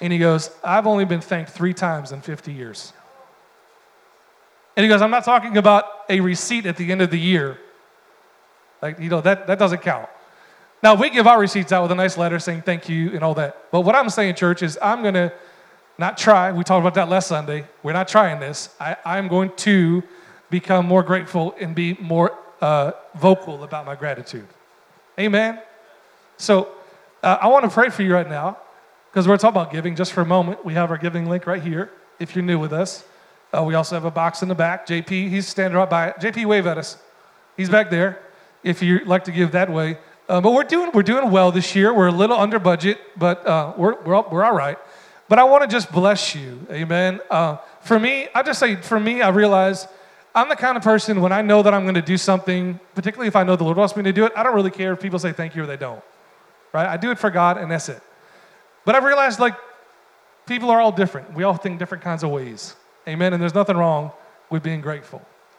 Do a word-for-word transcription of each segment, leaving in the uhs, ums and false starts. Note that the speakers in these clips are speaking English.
And he goes, I've only been thanked three times in fifty years. And he goes, I'm not talking about a receipt at the end of the year. Like, you know, that, that doesn't count. Now, we give our receipts out with a nice letter saying thank you and all that. But what I'm saying, church, is I'm going to not try. We talked about that last Sunday. We're not trying this. I, I'm going to become more grateful and be more uh, vocal about my gratitude. Amen? So uh, I want to pray for you right now because we're talking about giving just for a moment. We have our giving link right here if you're new with us. Uh, we also have a box in the back. J P, he's standing right by it. J P, wave at us. He's back there if you'd like to give that way. Uh, but we're doing we're doing well this year. We're a little under budget, but uh, we're we're all, we're all right. But I want to just bless you, amen. Uh, for me, I just say for me, I realize I'm the kind of person when I know that I'm going to do something, particularly if I know the Lord wants me to do it. I don't really care if people say thank you or they don't, right? I do it for God, and that's it. But I've realized like people are all different. We all think different kinds of ways, amen. And there's nothing wrong with being grateful.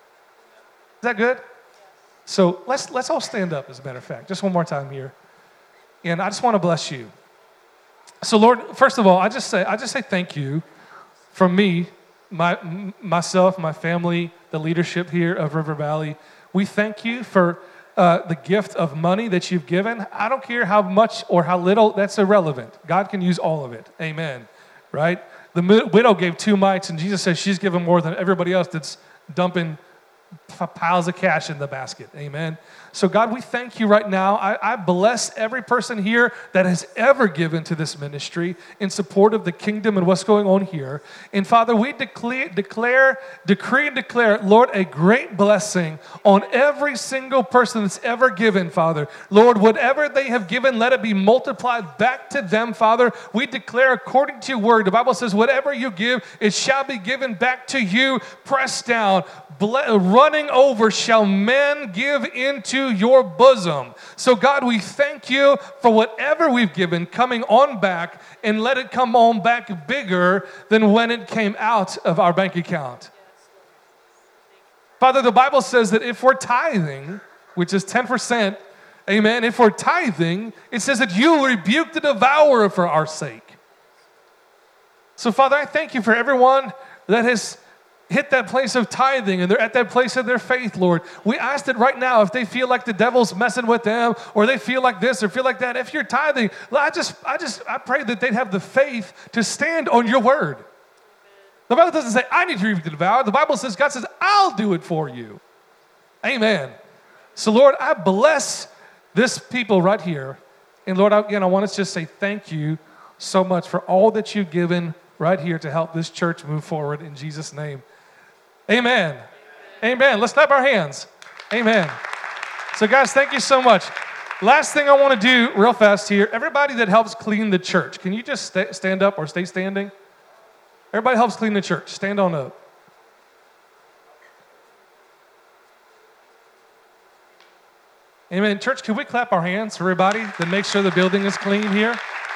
Is that good? So let's let's all stand up, as a matter of fact, just one more time here. And I just want to bless you. So Lord, first of all, I just say I just say thank you from me, my myself, my family, the leadership here of River Valley. We thank you for uh, the gift of money that you've given. I don't care how much or how little, that's irrelevant. God can use all of it. Amen. Right? The widow gave two mites, and Jesus says she's given more than everybody else that's dumping piles of cash in the basket. Amen. So God, we thank you right now. I, I bless every person here that has ever given to this ministry in support of the kingdom and what's going on here. And Father, we declare, declare, decree and declare, Lord, a great blessing on every single person that's ever given, Father. Lord, whatever they have given, let it be multiplied back to them, Father. We declare according to your word, the Bible says, whatever you give, it shall be given back to you, pressed down, running over shall men give into your bosom. So God, we thank you for whatever we've given coming on back, and let it come on back bigger than when it came out of our bank account. Father, the Bible says that if we're tithing, which is ten percent, amen, if we're tithing, it says that you will rebuke the devourer for our sake. So Father, I thank you for everyone that has hit that place of tithing and they're at that place of their faith, Lord. We ask that right now, if they feel like the devil's messing with them, or they feel like this or feel like that, if you're tithing, I just, I just, I pray that they'd have the faith to stand on your word. The Bible doesn't say, I need to rebuke the devourer. The Bible says, God says, I'll do it for you. Amen. So Lord, I bless this people right here. And Lord, again, I want to just say thank you so much for all that you've given right here to help this church move forward in Jesus' name. Amen. Amen. Let's clap our hands. Amen. So guys, thank you so much. Last thing I want to do real fast here, everybody that helps clean the church, can you just st- stand up or stay standing? Everybody helps clean the church. Stand on up. Amen. Church, can we clap our hands for everybody that makes sure the building is clean here?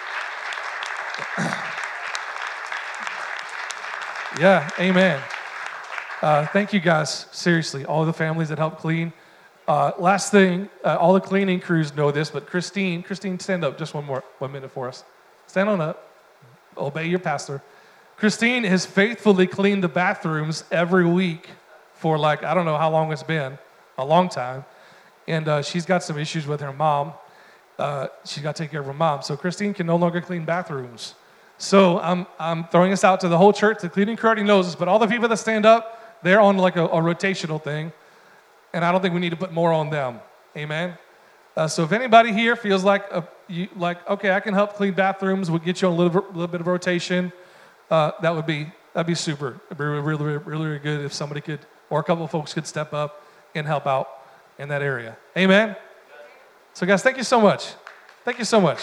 Yeah, amen. Uh, thank you guys, seriously, all the families that help clean. Uh, last thing, uh, all the cleaning crews know this, but Christine, Christine, stand up just one more, one minute for us. Stand on up. Obey your pastor. Christine has faithfully cleaned the bathrooms every week for like, I don't know how long it's been, a long time. And uh, she's got some issues with her mom. Uh, she's got to take care of her mom. So Christine can no longer clean bathrooms. So I'm I'm throwing this out to the whole church. The cleaning crew already knows this, but all the people that stand up, they're on like a, a rotational thing, and I don't think we need to put more on them. Amen? Uh, so if anybody here feels like, a, you, like okay, I can help clean bathrooms, we'll get you on a little, little bit of rotation, uh, that would be that'd be super. It'd be really, really, really, really good if somebody could, or a couple of folks could step up and help out in that area. Amen? So guys, thank you so much. Thank you so much.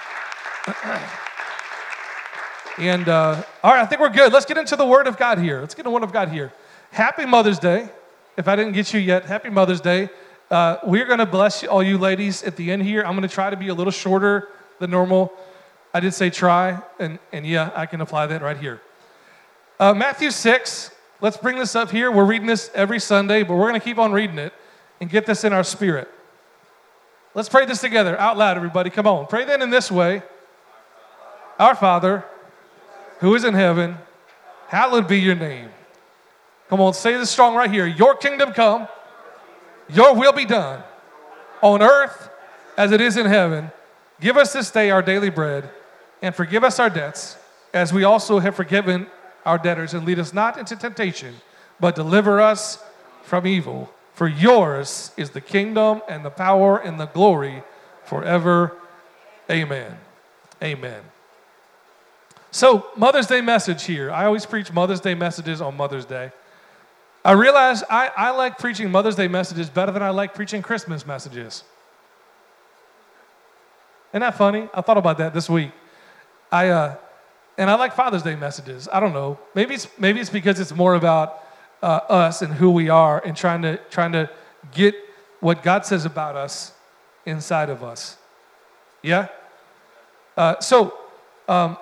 And, uh, all right, I think we're good. Let's get into the Word of God here. Let's get into the Word of God here. Happy Mother's Day. If I didn't get you yet, happy Mother's Day. Uh, we're going to bless all you ladies at the end here. I'm going to try to be a little shorter than normal. I did say try, and, and yeah, I can apply that right here. Uh, Matthew six, let's bring this up here. We're reading this every Sunday, but we're going to keep on reading it and get this in our spirit. Let's pray this together out loud, everybody. Come on. Pray then in this way. Our Father, who is in heaven, hallowed be your name. Come on, say this strong right here. Your kingdom come, your will be done on earth as it is in heaven. Give us this day our daily bread, and forgive us our debts, as we also have forgiven our debtors, and lead us not into temptation, but deliver us from evil. For yours is the kingdom and the power and the glory forever. Amen. Amen. So, Mother's Day message here. I always preach Mother's Day messages on Mother's Day. I realize I, I like preaching Mother's Day messages better than I like preaching Christmas messages. Isn't that funny? I thought about that this week. I uh, and I like Father's Day messages. I don't know. Maybe it's maybe it's because it's more about uh, us and who we are, and trying to trying to get what God says about us inside of us. Yeah. Uh, so um,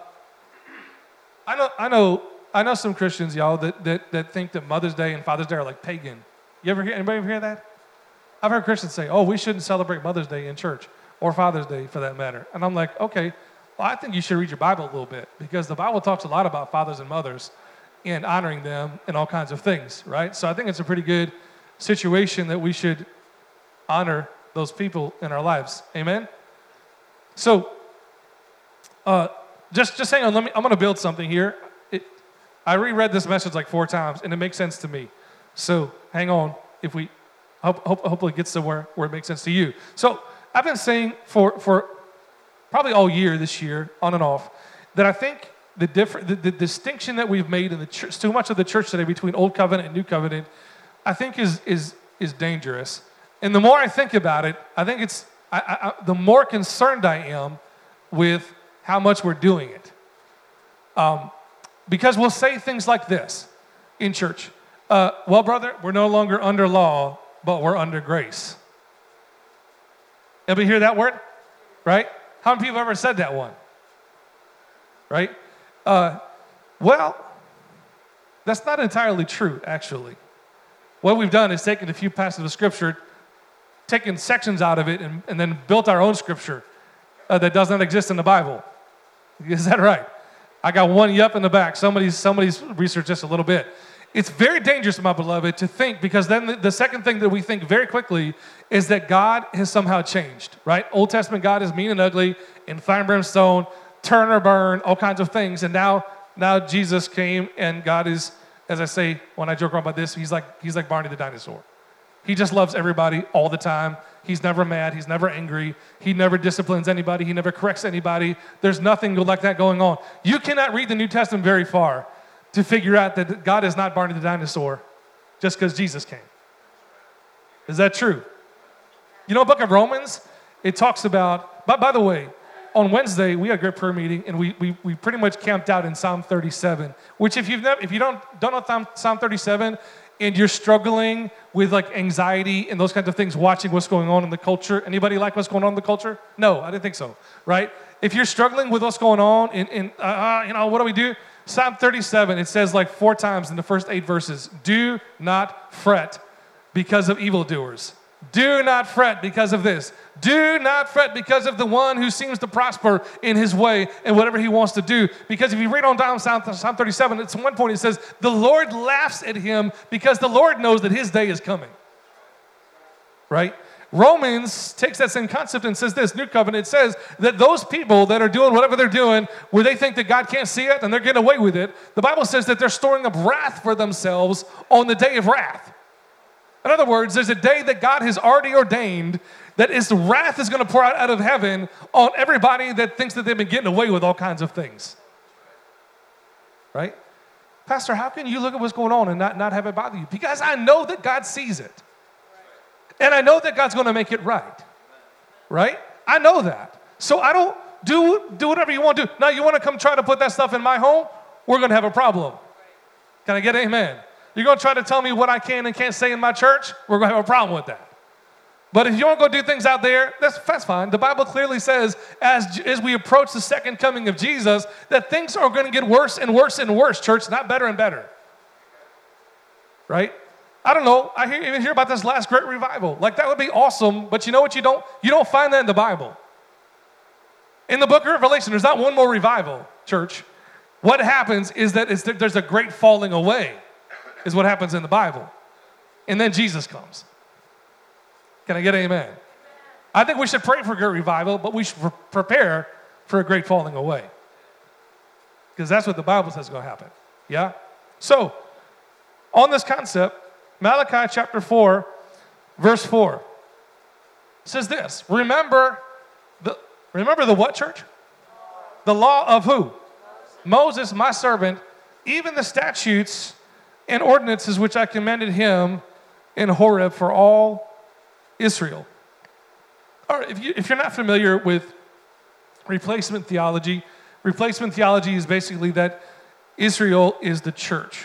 I know I know I know some Christians, y'all, that, that that think that Mother's Day and Father's Day are like pagan. You ever hear anybody ever hear that? I've heard Christians say, "Oh, we shouldn't celebrate Mother's Day in church, or Father's Day for that matter." And I'm like, okay. Well, I think you should read your Bible a little bit, because the Bible talks a lot about fathers and mothers and honoring them and all kinds of things, right? So I think it's a pretty good situation that we should honor those people in our lives. Amen? So uh, just, just hang on. Let me, I'm going to build something here. It, I reread this message like four times, and it makes sense to me. So hang on. If we hope, hope, hopefully it gets to where, where it makes sense to you. So I've been saying for for probably all year this year, on and off, that I think the different, the, the distinction that we've made in the church, too much of the church today between Old Covenant and New Covenant, I think is is is dangerous. And the more I think about it, I think it's I, I, the more concerned I am with how much we're doing it. Um, because we'll say things like this in church: uh, "Well, brother, we're no longer under law, but we're under grace." Anybody hear that word? Right? How many people ever said that one? Right? Uh, well, that's not entirely true, actually. What we've done is taken a few passages of Scripture, taken sections out of it, and, and then built our own Scripture uh, that does not exist in the Bible. Is that right? I got one yup in the back. Somebody's, somebody's researched this a little bit. It's very dangerous, my beloved, to think, because then the, the second thing that we think very quickly is that God has somehow changed, right? Old Testament God is mean and ugly, and fire and brimstone, turn or burn, all kinds of things. And now, now Jesus came, and God is, as I say when I joke around about this, he's like he's like Barney the dinosaur. He just loves everybody all the time. He's never mad. He's never angry. He never disciplines anybody. He never corrects anybody. There's nothing like that going on. You cannot read the New Testament very far to figure out that God is not Barney the dinosaur just because Jesus came. Is that true? You know, book of Romans, it talks about, but by the way, on Wednesday, we had a great prayer meeting, and we we we pretty much camped out in Psalm thirty-seven, which if you've never, if you don't, don't know Psalm thirty-seven, and you're struggling with like anxiety and those kinds of things, watching what's going on in the culture, anybody like what's going on in the culture? No, I didn't think so, right? If you're struggling with what's going on, and, and uh, you know, what do we do? Psalm thirty-seven, it says like four times in the first eight verses, do not fret because of evildoers. Do not fret because of this. Do not fret because of the one who seems to prosper in his way and whatever he wants to do. Because if you read on down Psalm thirty-seven, at one point it says, the Lord laughs at him because the Lord knows that his day is coming. Right? Romans takes that same concept and says this, New Covenant, it says that those people that are doing whatever they're doing, where they think that God can't see it and they're getting away with it, the Bible says that they're storing up wrath for themselves on the day of wrath. In other words, there's a day that God has already ordained that his wrath is going to pour out out of heaven on everybody that thinks that they've been getting away with all kinds of things. Right? Pastor, how can you look at what's going on and not, not have it bother you? Because I know that God sees it. And I know that God's going to make it right. Right? I know that. So I don't do, do whatever you want to do. Now, you want to come try to put that stuff in my home? We're going to have a problem. Can I get an amen? You're going to try to tell me what I can and can't say in my church? We're going to have a problem with that. But if you want to go do things out there, that's, that's fine. The Bible clearly says as, as we approach the second coming of Jesus, that things are going to get worse and worse and worse, church, not better and better. Right? I don't know. I hear, even hear about this last great revival. Like, that would be awesome, but you know what? You don't, you don't find that in the Bible. In the book of Revelation, there's not one more revival, church. what happens is that it's, there's a great falling away, is what happens in the Bible. And then Jesus comes. Can I get an amen? I think we should pray for a great revival, but we should pre- prepare for a great falling away. Because that's what the Bible says is going to happen. Yeah? So, on this concept, Malachi chapter four, verse four says this. Remember the, remember the what, church? The law of who? Moses, my servant, even the statutes and ordinances which I commanded him in Horeb for all Israel. All right, if, you, if you're not familiar with replacement theology, replacement theology is basically that Israel is the church.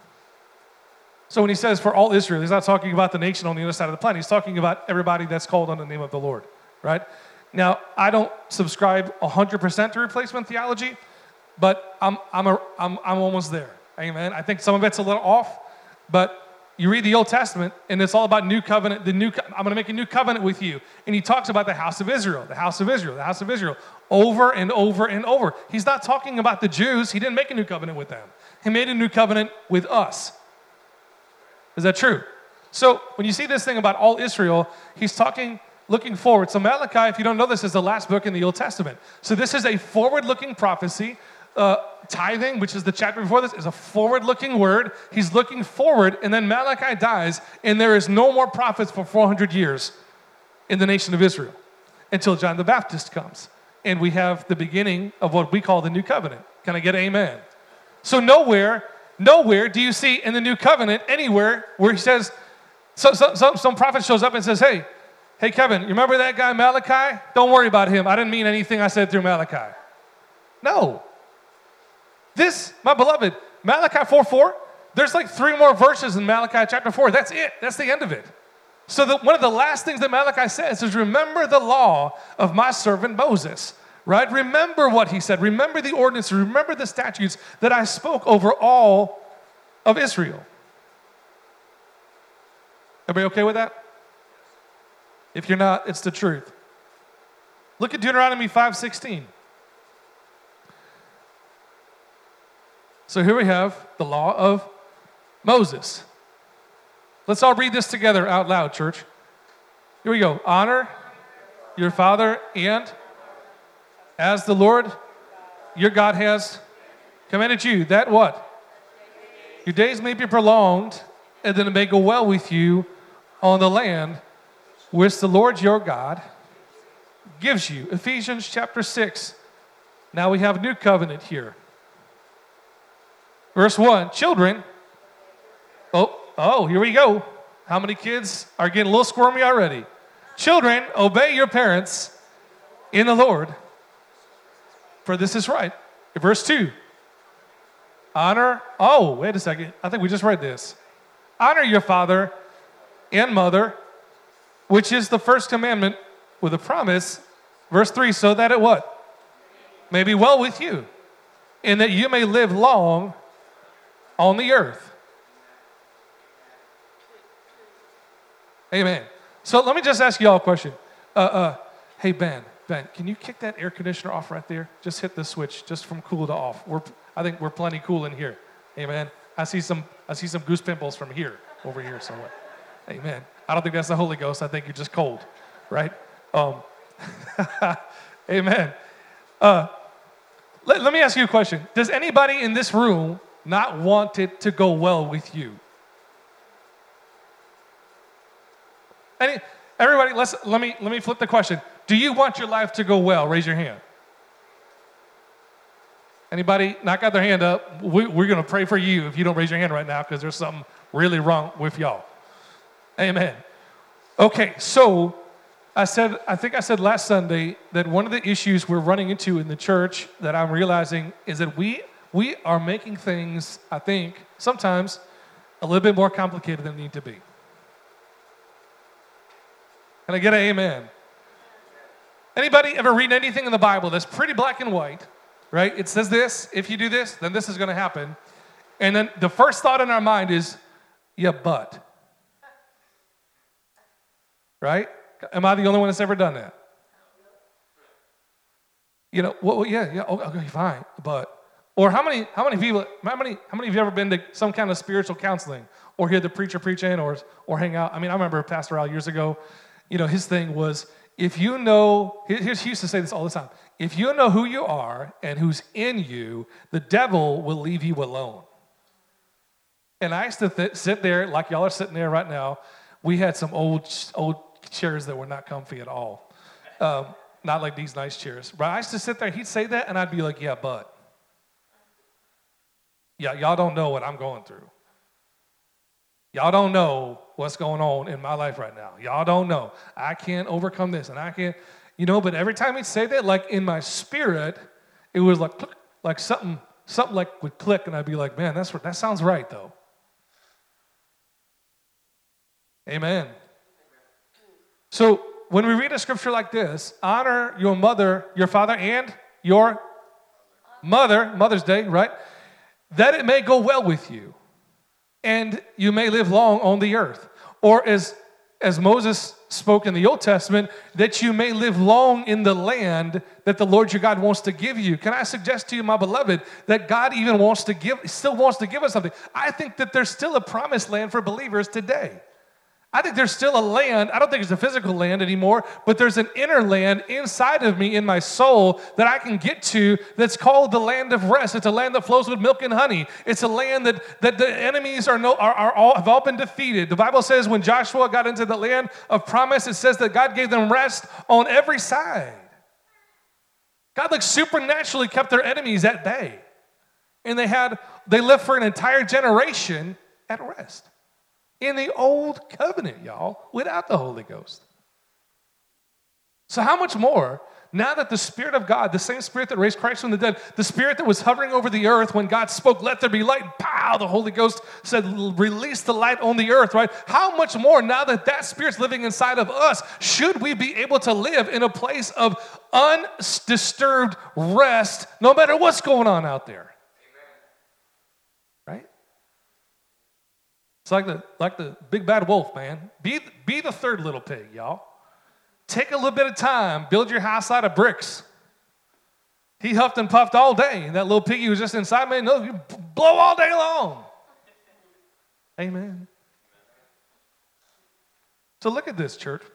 So when he says for all Israel, he's not talking about the nation on the other side of the planet. He's talking about everybody that's called on the name of the Lord, right? Now, I don't subscribe one hundred percent to replacement theology, but I'm, I'm, a, I'm, I'm almost there. Amen. I think some of it's a little off, but you read the Old Testament, and it's all about new covenant. The new, I'm going to make a new covenant with you. And he talks about the house of Israel, the house of Israel, the house of Israel, over and over and over. He's not talking about the Jews. He didn't make a new covenant with them. He made a new covenant with us. Is that true? So when you see this thing about all Israel, he's talking, looking forward. So Malachi, if you don't know this, is the last book in the Old Testament. So this is a forward-looking prophecy. Uh, tithing, which is the chapter before this, is a forward-looking word. He's looking forward, and then Malachi dies, and there is no more prophets for four hundred years in the nation of Israel until John the Baptist comes. And we have the beginning of what we call the New Covenant. Can I get an amen? So nowhere, nowhere do you see in the New Covenant anywhere where he says, so, so, so, some prophet shows up and says, hey, hey, Kevin, you remember that guy Malachi? Don't worry about him. I didn't mean anything I said through Malachi. No. This, my beloved, Malachi four four, there's like three more verses in Malachi chapter four. That's it. That's the end of it. So the, one of the last things that Malachi says is, remember the law of my servant Moses, right? Remember what he said. Remember the ordinances. Remember the statutes that I spoke over all of Israel. Everybody okay with that? If you're not, it's the truth. Look at Deuteronomy five sixteen. So here we have the law of Moses. Let's all read this together out loud, church. Here we go. Honor your father and as the Lord your God has commanded you, that what? Your days may be prolonged, and that it may go well with you on the land which the Lord your God gives you. Ephesians chapter six. Now we have a new covenant here. Verse one, children, oh, oh, here we go. How many kids are getting a little squirmy already? Children, obey your parents in the Lord, for this is right. Verse two, honor, oh, wait a second. I think we just read this. Honor your father and mother, which is the first commandment with a promise. Verse three, so that it what? May be well with you, and that you may live long on the earth. Amen. So let me just ask you all a question. Uh, uh, hey, Ben, Ben, can you kick that air conditioner off right there? Just hit the switch, just from cool to off. We're, I think we're plenty cool in here. Amen. I see some, I see some goose pimples from here, over here somewhere. Amen. I don't think that's the Holy Ghost. I think you're just cold, right? Um, amen. Uh, let, let me ask you a question. Does anybody in this room not want it to go well with you? Any, everybody, let's, let me let me flip the question. Do you want your life to go well? Raise your hand. Anybody not got their hand up? We, we're going to pray for you if you don't raise your hand right now, because there's something really wrong with y'all. Amen. Okay, so I said, I think I said last Sunday that one of the issues we're running into in the church that I'm realizing is that we we are making things, I think, sometimes a little bit more complicated than they need to be. Can I get an amen? Anybody ever read anything in the Bible that's pretty black and white, right? It says this, if you do this, then this is going to happen. And then the first thought in our mind is, yeah, but. Right? Am I the only one that's ever done that? You know, well, yeah, yeah, okay, fine, but Or how many, how many people, how many, how many of you ever been to some kind of spiritual counseling or hear the preacher preaching or, or hang out? I mean, I remember Pastor Al years ago, you know, his thing was, if you know, he, he used to say this all the time, if you know who you are and who's in you, the devil will leave you alone. And I used to th- sit there, like y'all are sitting there right now. We had some old, old chairs that were not comfy at all. Um, not like these nice chairs. But I used to sit there, he'd say that, and I'd be like, yeah, but. Yeah, y'all don't know what I'm going through. Y'all don't know what's going on in my life right now. Y'all don't know. I can't overcome this, and I can't, you know, but every time he'd say that, like in my spirit, it was like, like something, something like would click, and I'd be like, man, that's that sounds right, though. Amen. So when we read a scripture like this, honor your mother, your father, and your mother, Mother's Day, right? That it may go well with you, and you may live long on the earth. Or as, as Moses spoke in the Old Testament, that you may live long in the land that the Lord your God wants to give you. Can I suggest to you, my beloved, that God even wants to give, still wants to give us something? I think that there's still a promised land for believers today. I think there's still a land. I don't think it's a physical land anymore, but there's an inner land inside of me, in my soul, that I can get to that's called the land of rest. It's a land that flows with milk and honey. It's a land that, that the enemies are, no, are, are all, have all been defeated. The Bible says when Joshua got into the land of promise, it says that God gave them rest on every side. God like supernaturally kept their enemies at bay. And they had they lived for an entire generation at rest. In the old covenant, y'all, without the Holy Ghost. So how much more, now that the Spirit of God, the same Spirit that raised Christ from the dead, the Spirit that was hovering over the earth when God spoke, let there be light, and pow, the Holy Ghost said, release the light on the earth, right? How much more, now that that Spirit's living inside of us, should we be able to live in a place of undisturbed rest, no matter what's going on out there? It's like the like the big bad wolf, man. Be, be the third little pig, y'all. Take a little bit of time. Build your house out of bricks. He huffed and puffed all day. And that little piggy was just inside, man. No, you blow all day long. Amen. So look at this, church.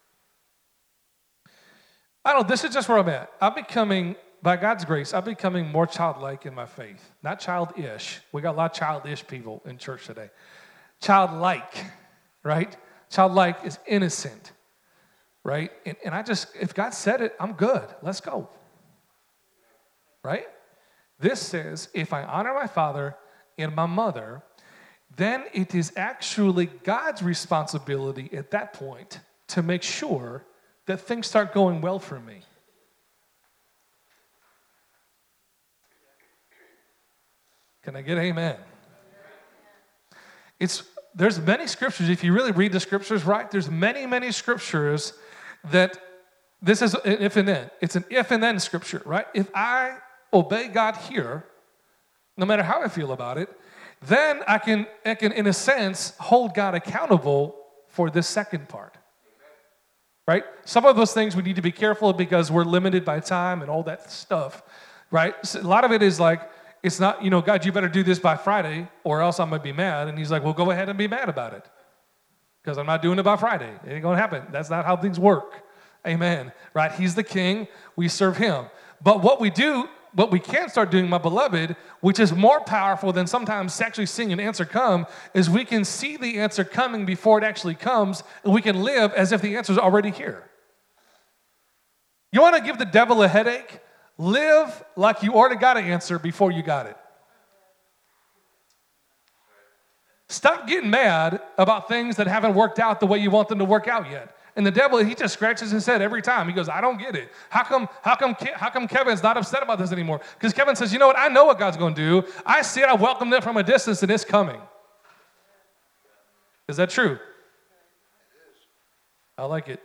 I don't know, this is just where I'm at. I'm becoming, by God's grace, I'm becoming more childlike in my faith. Not childish. We got a lot of childish people in church today. Childlike, right? Childlike is innocent, right? And, and I just, if God said it, I'm good. Let's go, right? This says, if I honor my father and my mother, then it is actually God's responsibility at that point to make sure that things start going well for me. Can I get amen? It's, there's many scriptures, if you really read the scriptures right, there's many, many scriptures that this is an if and then. It's an if and then scripture, right? If I obey God here, no matter how I feel about it, then I can, I can, in a sense, hold God accountable for this second part, right? Some of those things we need to be careful because we're limited by time and all that stuff, right? So a lot of it is like, it's not, you know, God, you better do this by Friday or else I'm going to be mad. And he's like, well, go ahead and be mad about it because I'm not doing it by Friday. It ain't going to happen. That's not how things work. Amen. Right? He's the king. We serve him. But what we do, what we can start doing, my beloved, which is more powerful than sometimes actually seeing an answer come, is we can see the answer coming before it actually comes, and we can live as if the answer is already here. You want to give the devil a headache? Live like you already got an answer before you got it. Stop getting mad about things that haven't worked out the way you want them to work out yet. And the devil, he just scratches his head every time. He goes, I don't get it. How come, how come, how come Kevin's not upset about this anymore? Because Kevin says, you know what? I know what God's going to do. I see it. I welcomed it from a distance, and it's coming. Is that true? I like it.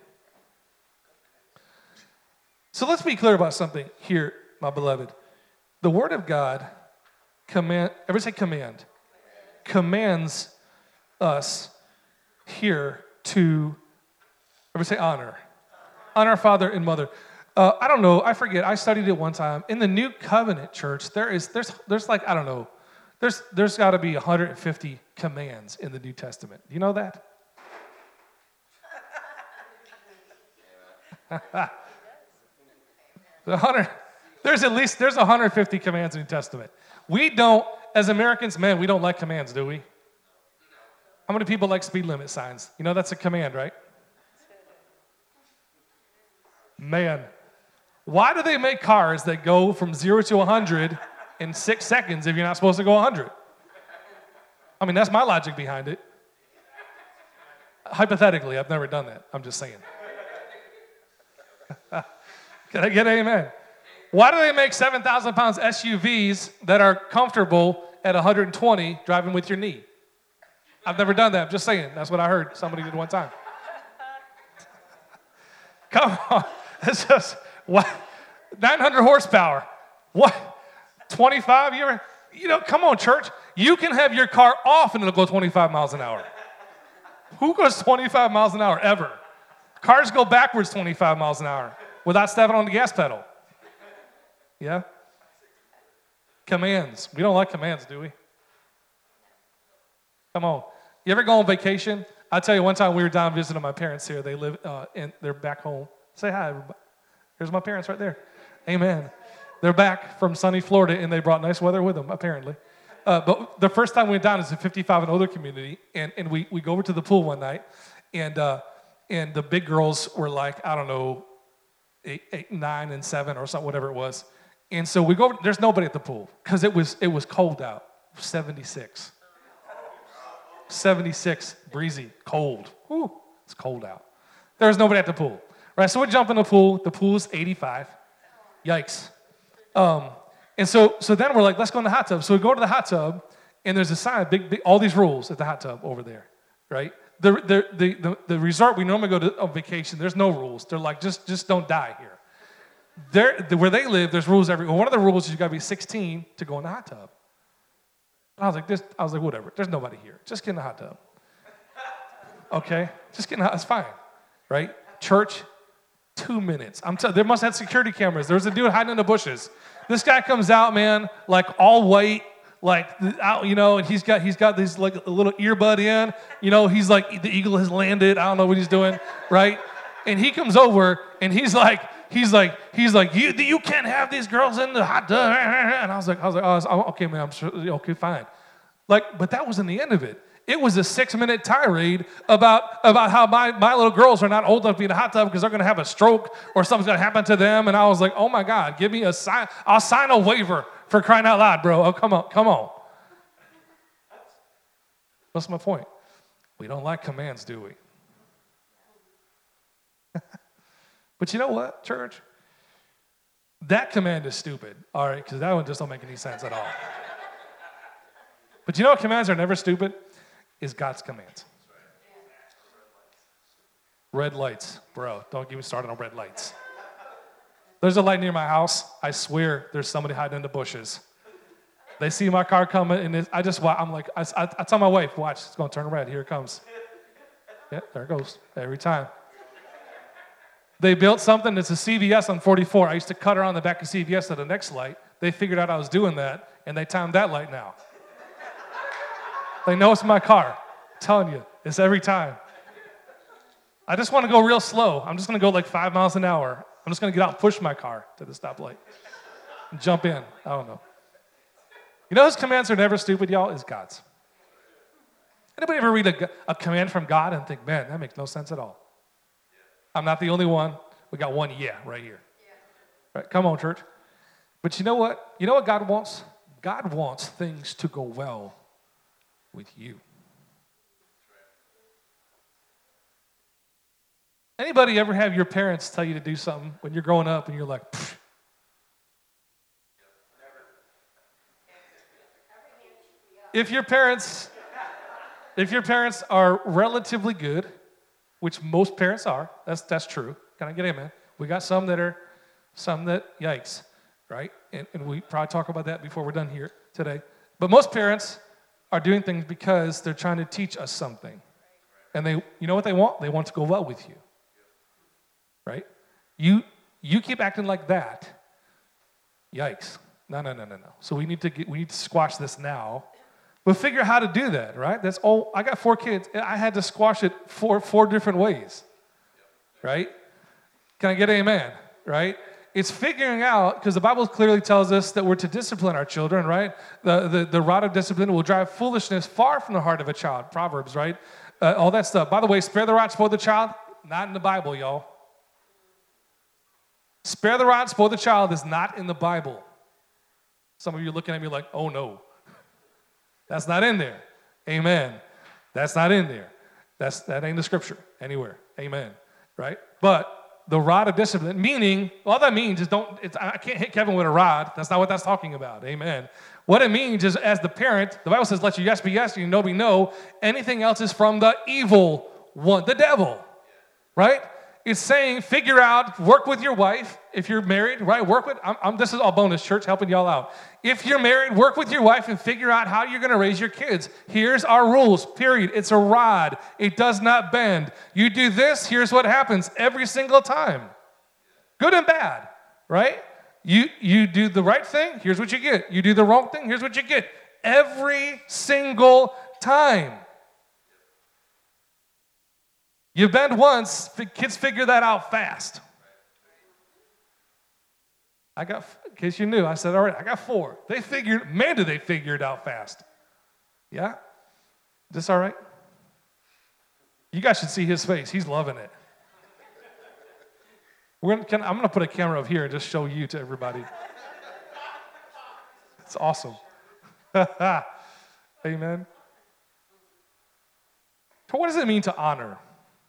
So let's be clear about something here, my beloved. The Word of God command, ever say command, commands us here to, ever say honor, honor our father and mother. Uh, I don't know. I forget. I studied it one time. In the New Covenant church, there is there's there's like I don't know. There's there's got to be one hundred fifty commands in the New Testament. Do you know that? one hundred, there's at least there's one hundred fifty commands in the New Testament. We don't, as Americans, man, we don't like commands, do we? How many people like speed limit signs? You know that's a command, right? Man, why do they make cars that go from zero to one hundred in six seconds if you're not supposed to go one hundred? I mean, that's my logic behind it. Hypothetically, I've never done that. I'm just saying. Can I get an amen? Why do they make seven thousand pounds S U Vs that are comfortable at one hundred twenty driving with your knee? I've never done that. I'm just saying. That's what I heard somebody did one time. Come on. It's just, what? nine hundred horsepower. What? twenty-five? You're, you know, come on, church. You can have your car off and it'll go twenty-five miles an hour. Who goes twenty-five miles an hour ever? Cars go backwards twenty-five miles an hour without stepping on the gas pedal. Yeah? Commands. We don't like commands, do we? Come on. You ever go on vacation? I'll tell you, one time we were down visiting my parents here. They live, uh, in, they're back home. Say hi, everybody. There's my parents right there. Amen. They're back from sunny Florida, and they brought nice weather with them, apparently. Uh, but the first time we went down is a fifty-five and older community, and, and we, we go over to the pool one night, and uh, and the big girls were like, I don't know, eight, eight, nine, and seven, or something, whatever it was. And so we go over, there's nobody at the pool, because it was it was cold out, seventy-six. seventy-six, breezy, cold. Whew, it's cold out. There's nobody at the pool. Right, so we jump in the pool. The pool's eighty-five. Yikes. Um, and so so then we're like, let's go in the hot tub. So we go to the hot tub, and there's a sign, big, big, all these rules at the hot tub over there, right? The the the the, the resort we normally go to on vacation, there's no rules. They're like, just just don't die here. There, where they live, there's rules every. Well, one of the rules is you got to be sixteen to go in the hot tub. And I was like, this. I was like, whatever. There's nobody here. Just get in the hot tub. Okay, just get in the hot. It's fine, right? Church. Two minutes. I'm t- there must have security cameras. There's a dude hiding in the bushes. This guy comes out, man, like all white, like out, you know, and he's got he's got this like a little earbud in. You know, he's like the eagle has landed. I don't know what he's doing, right? And he comes over and he's like he's like he's like you you can't have these girls in the hot tub. And I was like I was like oh, okay, man, I'm sure okay, fine. Like, but that wasn't the end of it. It was a six-minute tirade about, about how my, my little girls are not old enough to be in a hot tub because they're going to have a stroke or something's going to happen to them. And I was like, oh, my God, give me a sign. I'll sign a waiver for crying out loud, bro. Oh, come on, come on. What's my point? We don't like commands, do we? But you know what, church? That command is stupid, all right, because that one just don't make any sense at all. But you know what commands are never stupid? Is God's commands. Red lights. Bro, don't get me started on red lights. There's a light near my house. I swear there's somebody hiding in the bushes. They see my car coming, and it, I just, I'm like, I, I, I tell my wife, watch, it's going to turn red. Here it comes. Yeah, there it goes. Every time. They built something that's a C V S on forty-four. I used to cut around the back of C V S to the next light. They figured out I was doing that, and they timed that light now. They know it's my car. I'm telling you, it's every time. I just want to go real slow. I'm just going to go like five miles an hour. I'm just going to get out and push my car to the stoplight and jump in. I don't know. You know whose commands are never stupid, y'all? Is God's. Anybody ever read a, a command from God and think, man, that makes no sense at all? I'm not the only one. We got one yeah right here. Yeah. Right, come on, church. But you know what? You know what God wants? God wants things to go well with you. Anybody ever have your parents tell you to do something when you're growing up and you're like, pfft. If your parents, if your parents are relatively good, which most parents are, that's that's true. Can I get amen? We got some that are, some that, yikes, right? And, and we probably talk about that before we're done here today. But most parents are doing things because they're trying to teach us something. And they, you know what they want? They want to go well with you. Right? You You keep acting like that. Yikes. No, no, no, no, no. So we need to get, we need to squash this now. But figure out how to do that, right? That's all. I got four kids. I had to squash it four, four different ways, right? Can I get an amen, right? It's figuring out, because the Bible clearly tells us that we're to discipline our children, right? The, the, the rod of discipline will drive foolishness far from the heart of a child. Proverbs, right? Uh, all that stuff. By the way, spare the rod, spoil the child. Not in the Bible, y'all. Spare the rod, spoil the child is not in the Bible. Some of you are looking at me like, oh no. That's not in there. Amen. That's not in there. That's, that ain't the scripture anywhere. Amen. Right? But the rod of discipline, meaning, all that means is don't, it's, I can't hit Kevin with a rod. That's not what that's talking about. Amen. What it means is, as the parent, the Bible says, let your yes be yes and your no be no. Anything else is from the evil one, the devil. Right? It's saying, figure out, work with your wife. If you're married, right? Work with, I'm, I'm, this is all bonus church, helping y'all out. If you're married, work with your wife and figure out how you're going to raise your kids. Here's our rules, period. It's a rod. It does not bend. You do this, here's what happens every single time. Good and bad, right? You, you do the right thing, here's what you get. You do the wrong thing, here's what you get. Every single time. You bend once, kids figure that out fast. I got, in case you knew, I said, all right, I got four. They figured, man, did they figure it out fast. Yeah? Is this all right? You guys should see his face. He's loving it. We're gonna, can, I'm going to put a camera up here and just show you to everybody. It's awesome. Amen. So what does it mean to honor?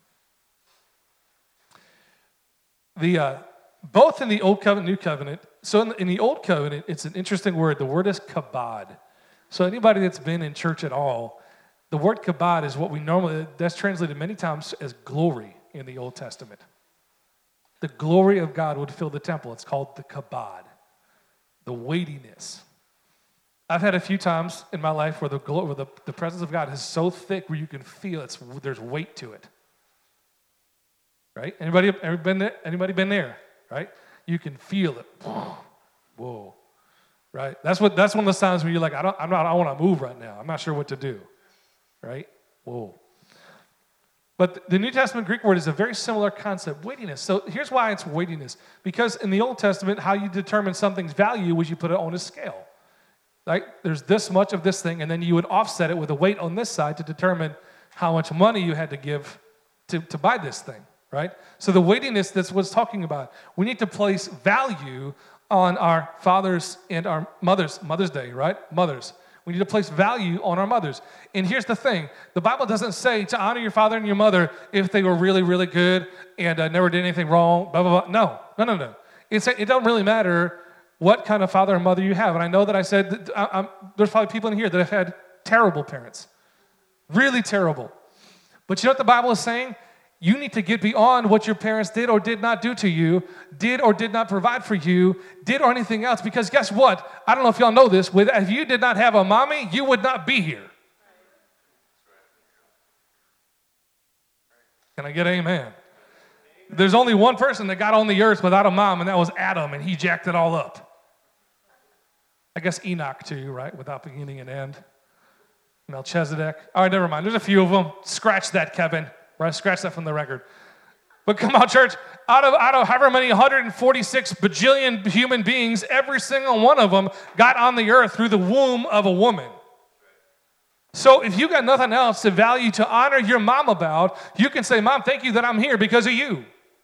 The uh, both in the Old Covenant, New Covenant. So in the, in the Old Covenant, it's an interesting word. The word is kabod. So anybody that's been in church at all, the word kabod is what we normally, that's translated many times as glory in the Old Testament. The glory of God would fill the temple. It's called the kabod, the weightiness. I've had a few times in my life where the where the, the presence of God is so thick where you can feel it's there's weight to it. Right? Anybody ever been there? Anybody been there? Right? You can feel it. Whoa. Right? That's what that's one of those times where you're like, I don't I'm not I want to move right now. I'm not sure what to do. Right? Whoa. But the New Testament Greek word is a very similar concept, weightiness. So here's why it's weightiness. Because in the Old Testament, how you determine something's value was you put it on a scale. Right? There's this much of this thing, and then you would offset it with a weight on this side to determine how much money you had to give to, to buy this thing. Right? So the weightiness, that's what it's talking about. We need to place value on our fathers and our mothers, Mother's Day, right? Mothers. We need to place value on our mothers. And here's the thing. The Bible doesn't say to honor your father and your mother if they were really, really good and uh, never did anything wrong, blah, blah, blah. No, no, no, no. It's, it don't really matter what kind of father and mother you have. And I know that I said, that I, I'm, there's probably people in here that have had terrible parents. Really terrible. But you know what the Bible is saying? You need to get beyond what your parents did or did not do to you, did or did not provide for you, did or anything else. Because guess what? I don't know if y'all know this. If you did not have a mommy, you would not be here. Can I get an amen? There's only one person that got on the earth without a mom, and that was Adam, and he jacked it all up. I guess Enoch too, right? Without beginning and end. Melchizedek. All right, never mind. There's a few of them. Scratch that, Kevin. Right, scratch that from the record. But come on, church, out of, out of however many one hundred forty-six bajillion human beings, every single one of them got on the earth through the womb of a woman. So if you got nothing else to value, to honor your mom about, you can say, Mom, thank you that I'm here because of you.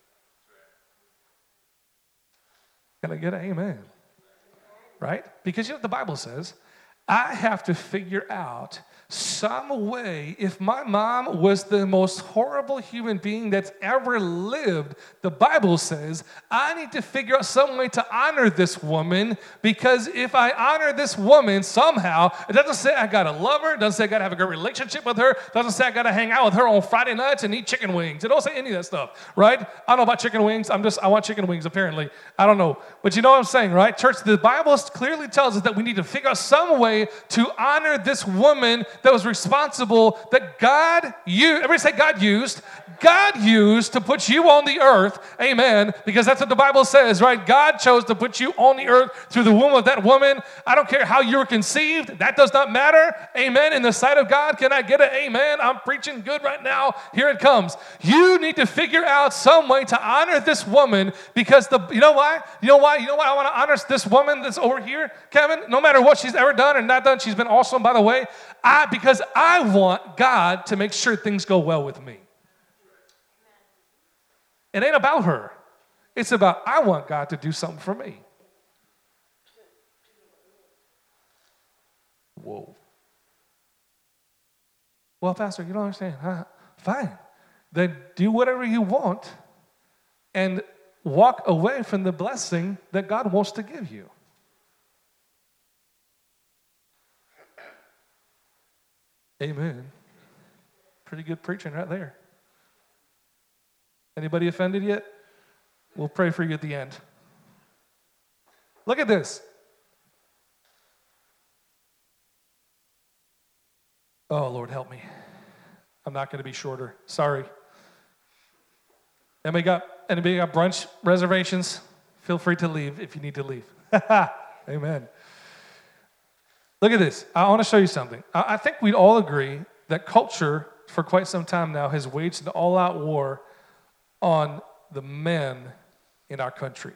Can I get an amen? Right? Because you know what the Bible says? I have to figure out some way, if my mom was the most horrible human being that's ever lived, the Bible says, I need to figure out some way to honor this woman, because if I honor this woman somehow, it doesn't say I gotta love her, it doesn't say I gotta have a good relationship with her, it doesn't say I gotta hang out with her on Friday nights and eat chicken wings. It don't say any of that stuff, right? I don't know about chicken wings. I'm just, I want chicken wings apparently. I don't know. But you know what I'm saying, right? Church, the Bible clearly tells us that we need to figure out some way way to honor this woman that was responsible, that God used, everybody say God used, God used to put you on the earth, amen, because that's what the Bible says, right? God chose to put you on the earth through the womb of that woman. I don't care how you were conceived, that does not matter, amen, in the sight of God. Can I get an amen? I'm preaching good right now. Here it comes. You need to figure out some way to honor this woman, because the, you know why? You know why? You know why I want to honor this woman that's over here, Kevin? No matter what she's ever done or not done, she's been awesome, by the way. I, because I want God to make sure things go well with me. It ain't about her. It's about, I want God to do something for me. Whoa. Well, Pastor, you don't understand. Huh? Fine. Then do whatever you want and walk away from the blessing that God wants to give you. Amen. Pretty good preaching right there. Anybody offended yet? We'll pray for you at the end. Look at this. Oh, Lord, help me. I'm not going to be shorter. Sorry. Anybody got, anybody got brunch reservations? Feel free to leave if you need to leave. Amen. Look at this. I want to show you something. I think we'd all agree that culture, for quite some time now, has waged an all-out war on the men in our country.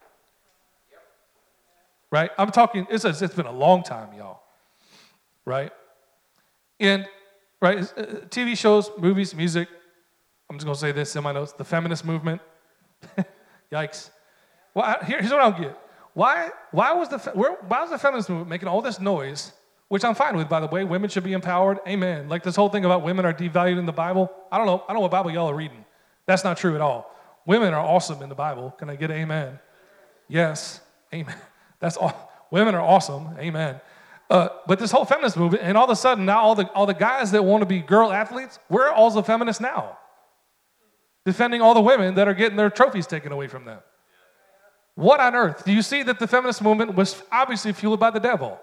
Right? I'm talking, it's, it's been a long time, y'all. Right? And, right, T V shows, movies, music, I'm just going to say this in my notes, the feminist movement. Yikes. Well, I, here, here's what I don't get. Why, why, was the, where, why was the feminist movement making all this noise, which I'm fine with, by the way. Women should be empowered. Amen. Like this whole thing about women are devalued in the Bible. I don't know. I don't know what Bible y'all are reading. That's not true at all. Women are awesome in the Bible. Can I get an amen? Yes. Amen. That's all. Women are awesome. Amen. Uh, but this whole feminist movement, and all of a sudden now all the, all the guys that want to be girl athletes, we're also feminists now. Defending all the women that are getting their trophies taken away from them. What on earth? Do you see that the feminist movement was obviously fueled by the devil?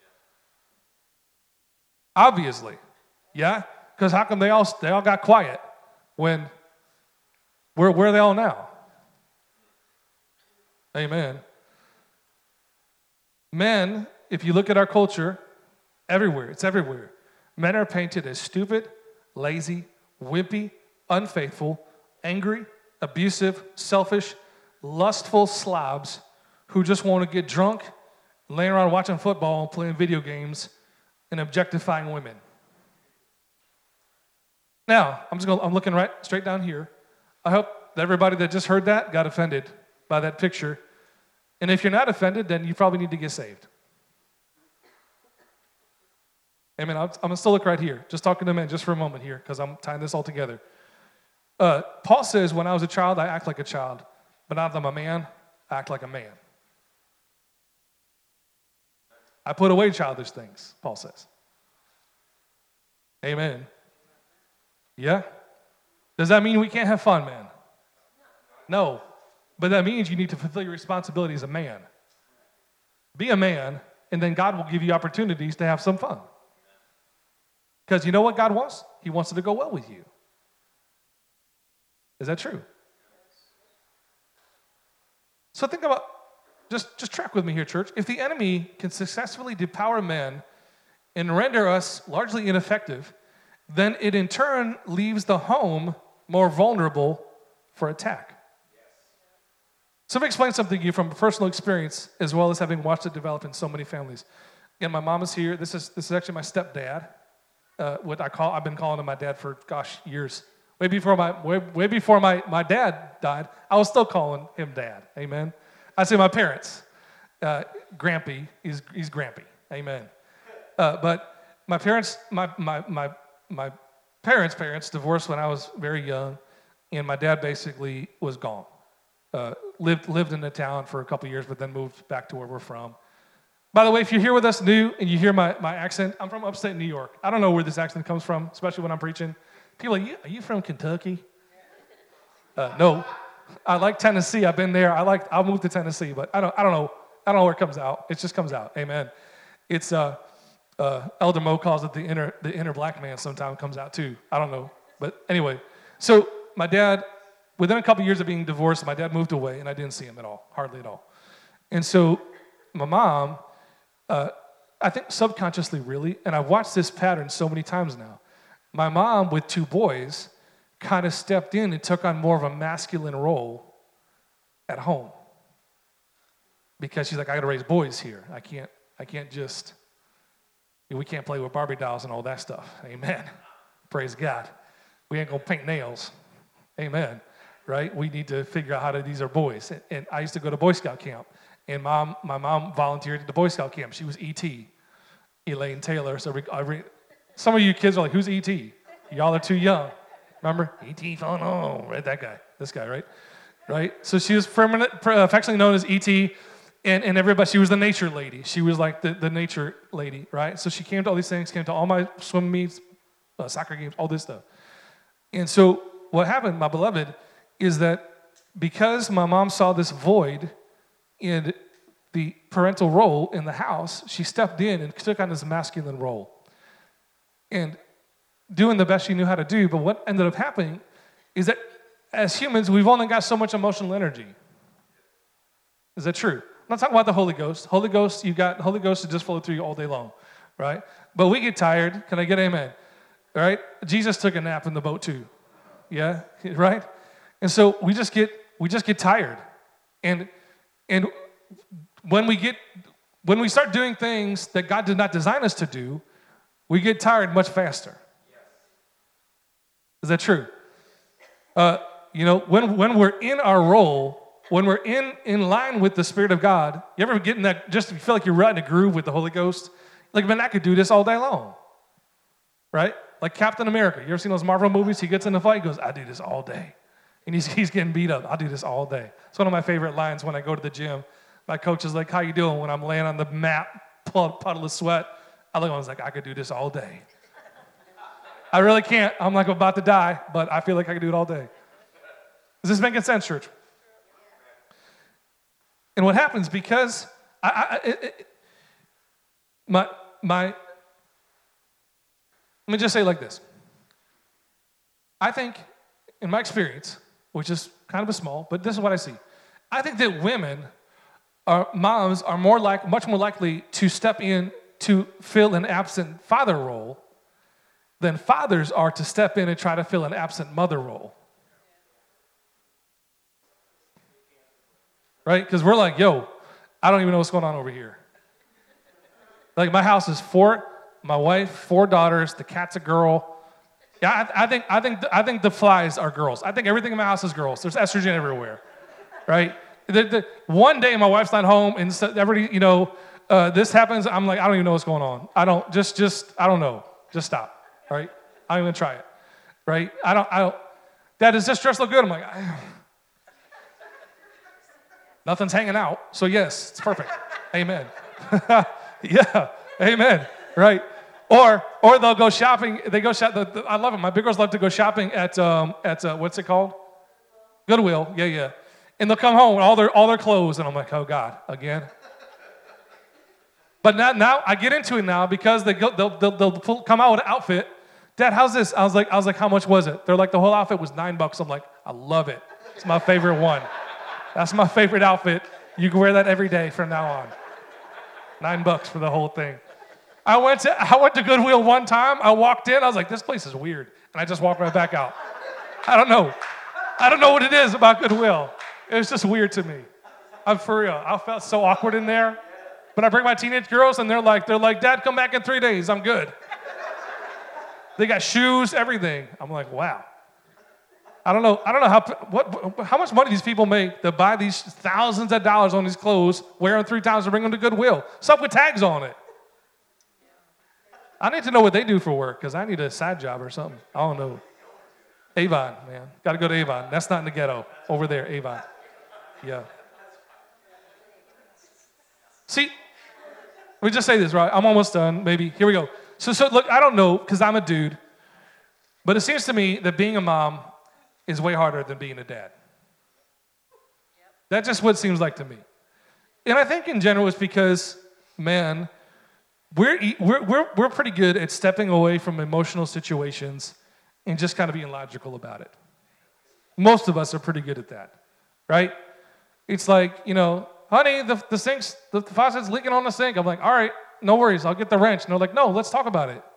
Obviously. Yeah? Because how come they all, they all got quiet when, where, where are they all now? Amen. Men, if you look at our culture, everywhere, it's everywhere. Men are painted as stupid, lazy, wimpy, unfaithful, angry, abusive, selfish, lustful slobs who just want to get drunk, laying around watching football, playing video games, and objectifying women. Now, I'm just going. I'm looking right straight down here. I hope that everybody that just heard that got offended by that picture. And if you're not offended, then you probably need to get saved. Amen. I'm going to still look right here. Just talking to men just for a moment here because I'm tying this all together. Uh, Paul says, when I was a child, I act like a child. But now that I'm a man, I act like a man. I put away childish things, Paul says. Amen. Yeah? Does that mean we can't have fun, man? No. But that means you need to fulfill your responsibility as a man. Be a man, and then God will give you opportunities to have some fun. Because you know what God wants? He wants it to go well with you. Is that true? So think about, just, just track with me here, church. If the enemy can successfully depower men and render us largely ineffective, then it in turn leaves the home more vulnerable for attack. So let me explain something to you from personal experience as well as having watched it develop in so many families. Again, my mom is here. This is this is actually my stepdad. Uh, what I call I've been calling him my dad for gosh years. Way before my way, way before my, my dad died, I was still calling him dad. Amen. I say my parents. Uh, Grampy, he's he's Grampy. Amen. Uh, but my parents, my my my my parents' parents divorced when I was very young, and my dad basically was gone. Uh, lived lived in the town for a couple years, but then moved back to where we're from. By the way, if you're here with us new and you hear my, my accent, I'm from upstate New York. I don't know where this accent comes from, especially when I'm preaching. People are, are you, are you from Kentucky? Uh, no. I like Tennessee. I've been there. I like. I'll move to Tennessee, but I don't I don't know. I don't know where it comes out. It just comes out. Amen. It's uh Uh, Elder Mo calls it the inner the inner black man. Sometimes comes out too. I don't know, but anyway. So my dad, within a couple years of being divorced, my dad moved away, and I didn't see him at all, hardly at all. And so my mom, uh, I think subconsciously, really, and I've watched this pattern so many times now. My mom, with two boys, kind of stepped in and took on more of a masculine role at home because she's like, I got to raise boys here. I can't. I can't just. We can't play with Barbie dolls and all that stuff. Amen. Praise God. We ain't gonna paint nails. Amen. Right? We need to figure out how to. These are boys. And, and I used to go to Boy Scout camp. And mom, my mom volunteered at the Boy Scout camp. She was E T, Elaine Taylor. So we, I re, some of you kids are like, who's E T? Y'all are too young. Remember? E T phone on, right? That guy. This guy, right? Right? So she was affectionately known as E T, and, and everybody, she was the nature lady. She was like the, the nature lady, right? So she came to all these things, came to all my swim meets, uh, soccer games, all this stuff. And so what happened, my beloved, is that because my mom saw this void in the parental role in the house, she stepped in and took on this masculine role. And doing the best she knew how to do, but what ended up happening is that as humans, we've only got so much emotional energy. Is that true? I'm not talking about the Holy Ghost. Holy Ghost, you got Holy Ghost to just flow through you all day long, right? But we get tired. Can I get amen? All right? Jesus took a nap in the boat too. Yeah, right? And so we just get we just get tired. And And when we get, when we start doing things that God did not design us to do, we get tired much faster. Is that true? Uh, you know, when when we're in our role, when we're in, in line with the Spirit of God, you ever get in that, just feel like you're right in a groove with the Holy Ghost? Like, man, I could do this all day long. Right? Like Captain America. You ever seen those Marvel movies? He gets in the fight, he goes, I do this all day. And he's, he's getting beat up. I'll do this all day. It's one of my favorite lines when I go to the gym. My coach is like, how you doing? When I'm laying on the mat, puddle of sweat, I look at him, I was like, I could do this all day. I really can't. I'm like about to die, but I feel like I could do it all day. Is this making sense, church? And what happens, because I, I it, it, my, my, let me just say it like this. I think, in my experience, which is kind of a small, but this is what I see. I think that women, are, moms, are more like, much more likely to step in to fill an absent father role than fathers are to step in and try to fill an absent mother role. Right? Because we're like, yo, I don't even know what's going on over here. Like, my house is four, my wife, four daughters, the cat's a girl. Yeah, I, I think I think I think the flies are girls. I think everything in my house is girls. There's estrogen everywhere, right? The, the, one day my wife's not home, and so everybody, you know, uh, this happens. I'm like, I don't even know what's going on. I don't just just I don't know. Just stop, right? I'm even gonna try it, right? I don't I don't. Dad, does this dress look good? I'm like, I, nothing's hanging out. So yes, it's perfect. Amen. Yeah, amen. Right. Or or they'll go shopping. They go shop. The, the, I love it. My big girls love to go shopping at um at uh, what's it called? Goodwill. Yeah, yeah. And they'll come home with all their all their clothes, and I'm like, oh God, again. But now now I get into it now because they go they'll they'll, they'll pull, come out with an outfit. Dad, how's this? I was like I was like, how much was it? They're like, the whole outfit was nine bucks. I'm like, I love it. It's my favorite one. That's my favorite outfit. You can wear that every day from now on. Nine bucks for the whole thing. I went to I went to Goodwill one time. I walked in. I was like, this place is weird. And I just walked right back out. I don't know. I don't know what it is about Goodwill. It was just weird to me. I'm for real. I felt so awkward in there. But I bring my teenage girls, and they're like, they're like, Dad, come back in three days. I'm good. They got shoes, everything. I'm like, wow. I don't know. I don't know how what how much money these people make to buy these thousands of dollars on these clothes, wear them three times, and bring them to Goodwill. Stuff with tags on it. I need to know what they do for work, because I need a side job or something. I don't know. Avon, man. Got to go to Avon. That's not in the ghetto. Over there, Avon. Yeah. See, let me just say this, right? I'm almost done, maybe. Here we go. So, so look, I don't know, because I'm a dude, but it seems to me that being a mom is way harder than being a dad. That's just what it seems like to me. And I think in general it's because men we're, e- we're, we're, we're pretty good at stepping away from emotional situations and just kind of being logical about it. Most of us are pretty good at that, right? It's like, you know, honey, the, the sink's, the faucet's leaking on the sink. I'm like, all right, no worries, I'll get the wrench. And they're like, no, let's talk about it.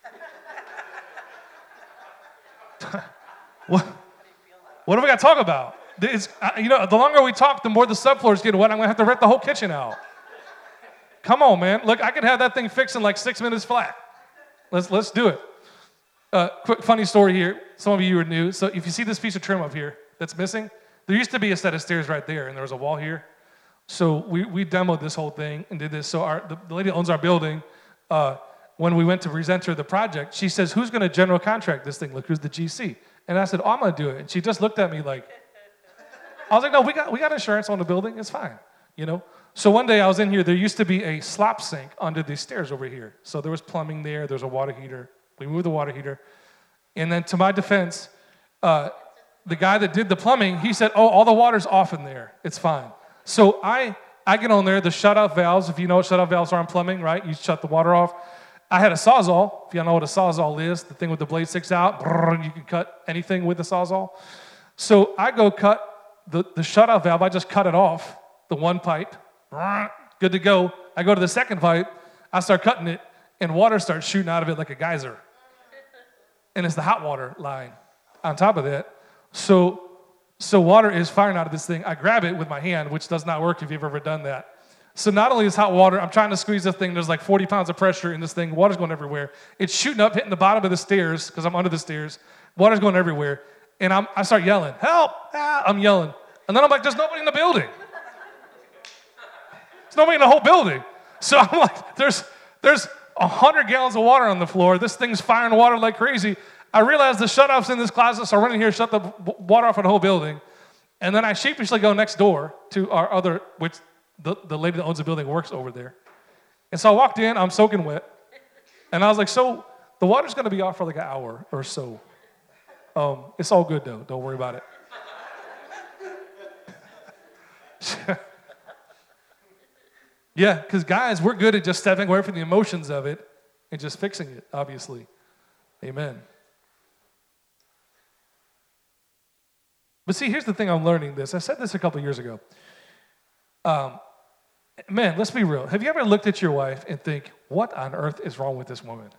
what, what do we got to talk about? It's, you know, the longer we talk, the more the subfloors get wet. I'm going to have to rent the whole kitchen out. Come on, man. Look, I could have that thing fixed in like six minutes flat. Let's, let's do it. Uh, quick funny story here. Some of you are new. So if you see this piece of trim up here that's missing, there used to be a set of stairs right there, and there was a wall here. So we, we demoed this whole thing and did this. So our, the, the lady that owns our building, uh, when we went to present her the project, she says, who's going to general contract this thing? Look, who's the G C? And I said, oh, I'm going to do it. And she just looked at me like, I was like, no, we got we got insurance on the building. It's fine, you know? So one day I was in here. There used to be a slop sink under these stairs over here. So there was plumbing there. There's a water heater. We moved the water heater. And then to my defense, uh, the guy that did the plumbing, he said, oh, all the water's off in there. It's fine. So I I get on there, the shut-off valves. If you know what shut-off valves are in plumbing, right? You shut the water off. I had a Sawzall. If you know what a Sawzall is, the thing with the blade sticks out, brrr, you can cut anything with a Sawzall. So I go cut the, the shut-off valve. I just cut it off, the one pipe. Brrr, good to go. I go to the second pipe. I start cutting it, and water starts shooting out of it like a geyser. And it's the hot water line on top of that. So, so water is firing out of this thing. I grab it with my hand, which does not work if you've ever done that. So not only is hot water, I'm trying to squeeze this thing. There's like forty pounds of pressure in this thing. Water's going everywhere. It's shooting up, hitting the bottom of the stairs because I'm under the stairs. Water's going everywhere. And I'm, I start yelling, help, ah, I'm yelling. And then I'm like, there's nobody in the building. There's nobody in the whole building. So I'm like, there's there's one hundred gallons of water on the floor. This thing's firing water like crazy. I realize the shut-off's in this closet, so I run in here, shut the water off in the whole building. And then I sheepishly go next door to our other, which the, the lady that owns the building works over there. And so I walked in, I'm soaking wet. And I was like, so the water's going to be off for like an hour or so. Um, it's all good, though. Don't worry about it. Yeah, because guys, we're good at just stepping away from the emotions of it and just fixing it, obviously. Amen. But see, here's the thing I'm learning this. I said this a couple years ago. Um, man, let's be real. Have you ever looked at your wife and think, what on earth is wrong with this woman?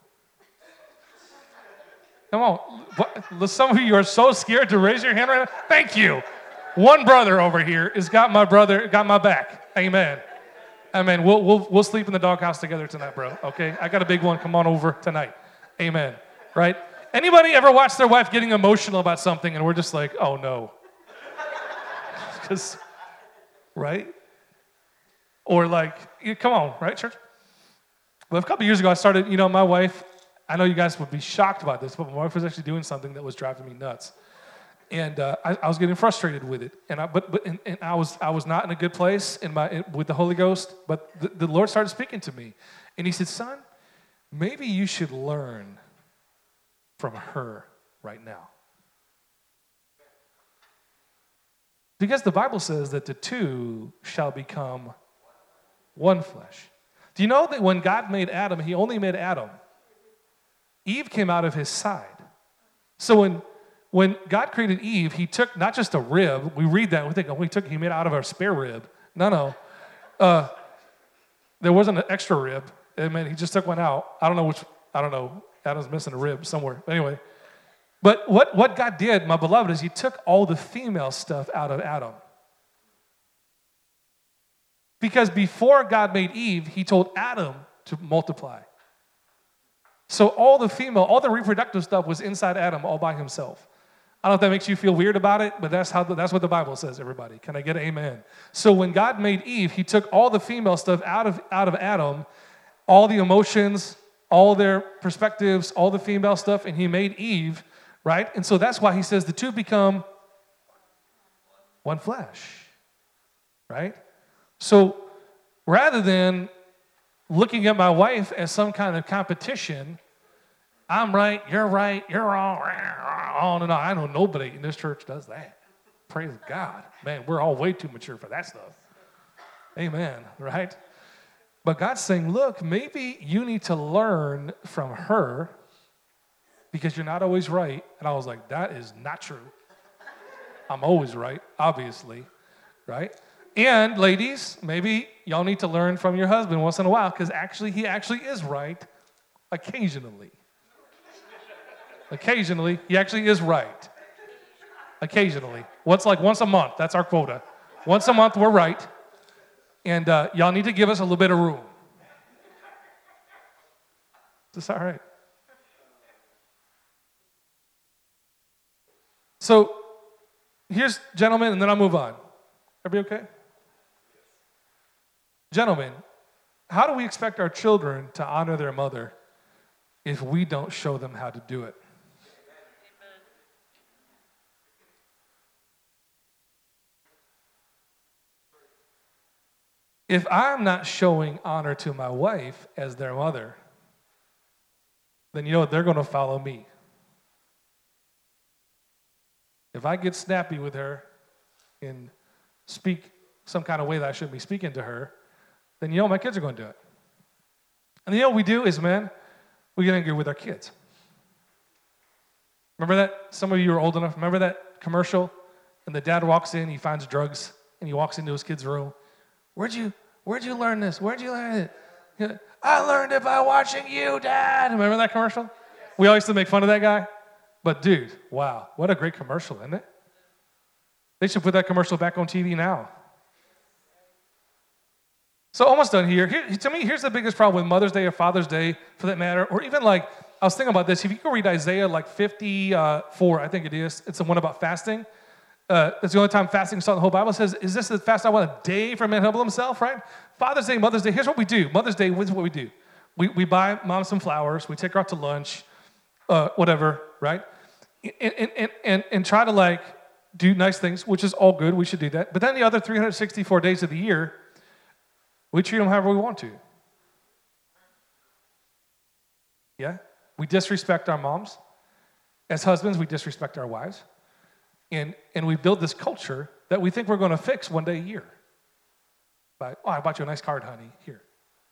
Come on. What, some of you are so scared to raise your hand right now. Thank you. One brother over here has got my brother, got my back. Amen. Amen. We'll, we'll, we'll sleep in the doghouse together tonight, bro. Okay? I got a big one. Come on over tonight. Amen. Right? Anybody ever watch their wife getting emotional about something and we're just like, oh no. Because, right? Or like, come on, right, church? Well, a couple years ago, I started, you know, my wife, I know you guys would be shocked about this, but my wife was actually doing something that was driving me nuts. And uh, I, I was getting frustrated with it. And I, but, but and, and I was I was not in a good place in my in, with the Holy Ghost, but the, the Lord started speaking to me. And he said, son, maybe you should learn from her right now. Because the Bible says that the two shall become one flesh. Do you know that when God made Adam, he only made Adam? Eve came out of his side. So when, when God created Eve, he took not just a rib. We read that and we think, oh, he took, he made out of our spare rib. No, no. Uh, there wasn't an extra rib. Amen. He just took one out. I don't know which, I don't know. Adam's missing a rib somewhere. Anyway. But what, what God did, my beloved, is he took all the female stuff out of Adam. Because before God made Eve, he told Adam to multiply. So all the female, all the reproductive stuff was inside Adam all by himself. I don't know if that makes you feel weird about it, but that's how the, that's what the Bible says, everybody. Can I get an amen? So when God made Eve, he took all the female stuff out of, out of Adam, all the emotions, all their perspectives, all the female stuff, and he made Eve, right? And so that's why he says the two become one flesh, right? So rather than looking at my wife as some kind of competition, I'm right, you're right, you're wrong, on and on. I know nobody in this church does that. Praise God. Man, we're all way too mature for that stuff. Amen, right? But God's saying, look, maybe you need to learn from her because you're not always right. And I was like, that is not true. I'm always right, obviously, right? And ladies, maybe y'all need to learn from your husband once in a while because actually he actually is right occasionally. Occasionally, he actually is right. Occasionally. What's like once a month, that's our quota. Once a month, we're right. And uh, y'all need to give us a little bit of room. Is this all right? So, here's, gentlemen, and then I'll move on. Everybody okay? Gentlemen, how do we expect our children to honor their mother if we don't show them how to do it? If I'm not showing honor to my wife as their mother, then you know what? They're going to follow me. If I get snappy with her and speak some kind of way that I shouldn't be speaking to her, then you know my kids are going to do it. And you know what we do is, man, we get angry with our kids. Remember that? Some of you are old enough. Remember that commercial? And the dad walks in, he finds drugs, and he walks into his kid's room. Where'd you, where'd you learn this? Where'd you learn it? I learned it by watching you, Dad. Remember that commercial? We always used to make fun of that guy. But dude, wow, what a great commercial, isn't it? They should put that commercial back on T V now. So almost done here. here. To me, here's the biggest problem with Mother's Day or Father's Day, for that matter, or even like, I was thinking about this. If you go read Isaiah like fifty-four, I think it is, it's the one about fasting. Uh, it's the only time fasting is taught in the whole Bible. It says, is this the fast I want a day for a man to humble himself, right? Father's Day, Mother's Day, here's what we do. Mother's Day, this is what we do. We, we buy mom some flowers. We take her out to lunch, uh, whatever, right? And, and, and, and, and try to like do nice things, which is all good. We should do that. But then the other three hundred sixty-four days of the year, we treat them however we want to. Yeah? We disrespect our moms. As husbands, we disrespect our wives. And, and we build this culture that we think we're going to fix one day a year. By, oh, I bought you a nice card, honey. Here.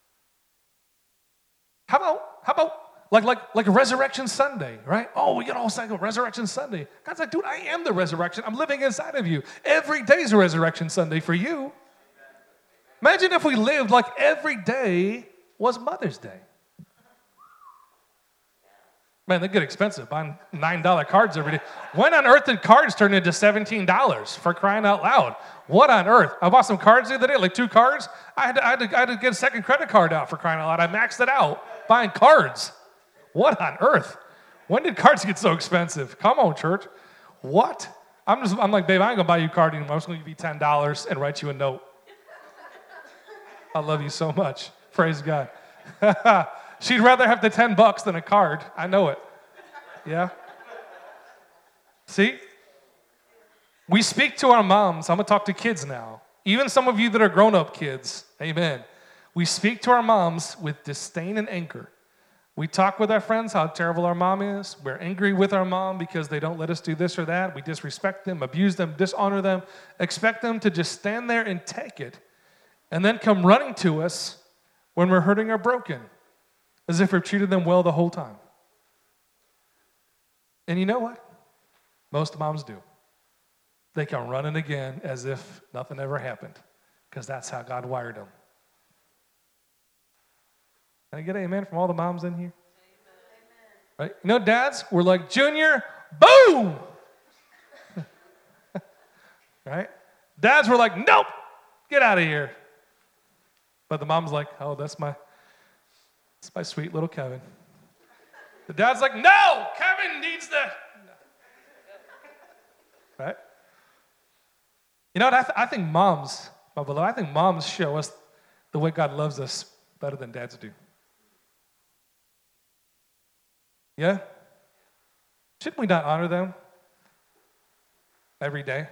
How about, how about like, like, like a Resurrection Sunday, right? Oh, we get all excited about Resurrection Sunday. God's like, dude, I am the resurrection. I'm living inside of you. Every day is a Resurrection Sunday for you. Imagine if we lived like every day was Mother's Day. Man, they get expensive, buying nine dollar cards every day. When on earth did cards turn into seventeen dollars, for crying out loud? What on earth? I bought some cards the other day, like two cards. I had to, I had to, I had to get a second credit card out, for crying out loud. I maxed it out buying cards. What on earth? When did cards get so expensive? Come on, church. What? I'm just, I'm like, babe, I ain't gonna buy you a card anymore. I'm just gonna give you ten dollars and write you a note. I love you so much. Praise God. She'd rather have the ten bucks than a card. I know it. Yeah? See? We speak to our moms. I'm going to talk to kids now. Even some of you that are grown-up kids. Amen. We speak to our moms with disdain and anger. We talk with our friends how terrible our mom is. We're angry with our mom because they don't let us do this or that. We disrespect them, abuse them, dishonor them, expect them to just stand there and take it, and then come running to us when we're hurting or broken, as if we've treated them well the whole time. And you know what? Most moms do. They come running again as if nothing ever happened, because that's how God wired them. Can I get an amen from all the moms in here? Amen. Right? You know, dads, we're like, Junior, boom! Right? Dads were like, nope, get out of here. But the mom's like, oh, that's my, that's my sweet little Kevin. The dad's like, no, Kevin needs the... Right? You know what? I, th- I think moms, my beloved, I think moms show us the way God loves us better than dads do. Yeah? Shouldn't we not honor them every day?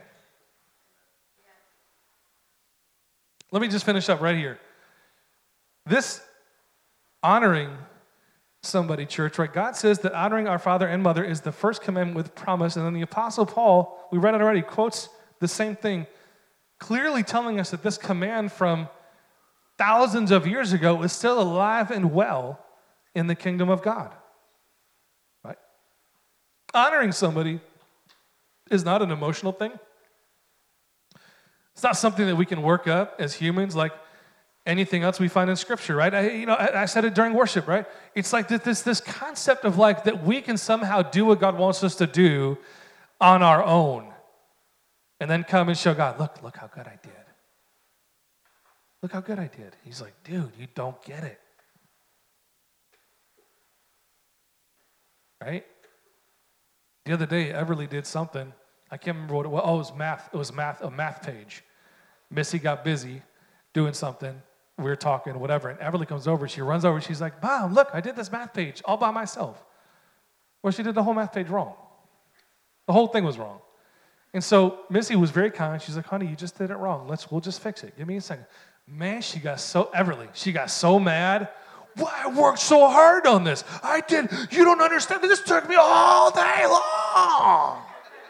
Let me just finish up right here. This honoring somebody, church, right? God says that honoring our father and mother is the first commandment with promise, and then the Apostle Paul, we read it already, quotes the same thing, clearly telling us that this command from thousands of years ago is still alive and well in the kingdom of God. Right? Honoring somebody is not an emotional thing. It's not something that we can work up as humans like anything else we find in Scripture, right? I, you know, I, I said it during worship, right? It's like this, this, this concept of like that we can somehow do what God wants us to do on our own and then come and show God, look, look how good I did. Look how good I did. He's like, dude, you don't get it. Right? The other day, Everly did something. I can't remember what it was. Oh, it was math. It was math, a math page. Missy got busy doing something. We were talking, whatever. And Everly comes over. She runs over. She's like, Mom, look, I did this math page all by myself. Well, she did the whole math page wrong. The whole thing was wrong. And so Missy was very kind. She's like, honey, you just did it wrong. Let's, we'll just fix it. Give me a second. Man, she got so, Everly, she got so mad. Why I worked so hard on this? I did. You don't understand. This took me all day long.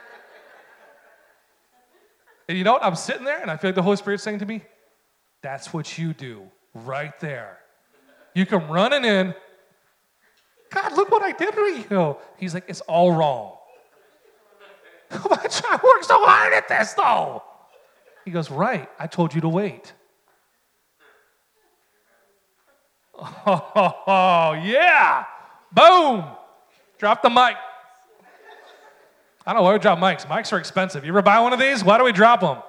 And you know what? I'm sitting there, and I feel like the Holy Spirit's saying to me, that's what you do right there. You come running in. God, look what I did to you. He's like, it's all wrong. I worked so hard at this, though. He goes, right. I told you to wait. Oh, oh, oh, yeah. Boom. Drop the mic. I don't know why we drop mics. Mics are expensive. You ever buy one of these? Why do we drop them?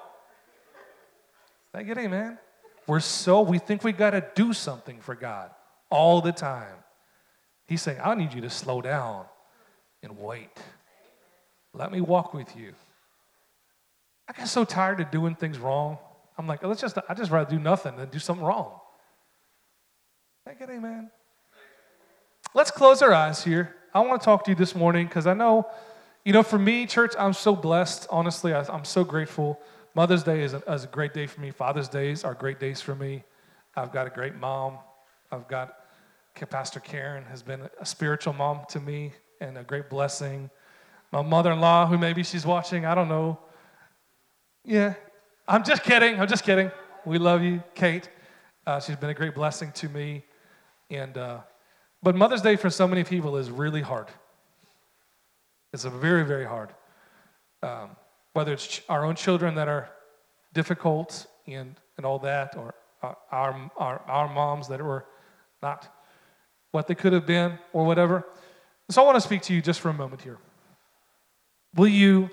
I get it, man. We're so, we think we got to do something for God all the time. He's saying, I need you to slow down and wait. Let me walk with you. I got so tired of doing things wrong. I'm like, let's just, I just rather do nothing than do something wrong. I get it, man. Let's close our eyes here. I want to talk to you this morning because I know, you know, for me, church, I'm so blessed. Honestly, I, I'm so grateful. Mother's Day is a, is a great day for me. Father's Days are great days for me. I've got a great mom. I've got Pastor Karen has been a spiritual mom to me and a great blessing. My mother-in-law, who maybe she's watching, I don't know. Yeah, I'm just kidding. I'm just kidding. We love you, Kate. Uh, she's been a great blessing to me. And uh, but Mother's Day for so many people is really hard. It's a very, very hard. Um, whether it's ch- our own children that are difficult and, and all that, or uh, our, our our moms that were not what they could have been, or whatever. So I want to speak to you just for a moment here. Will you,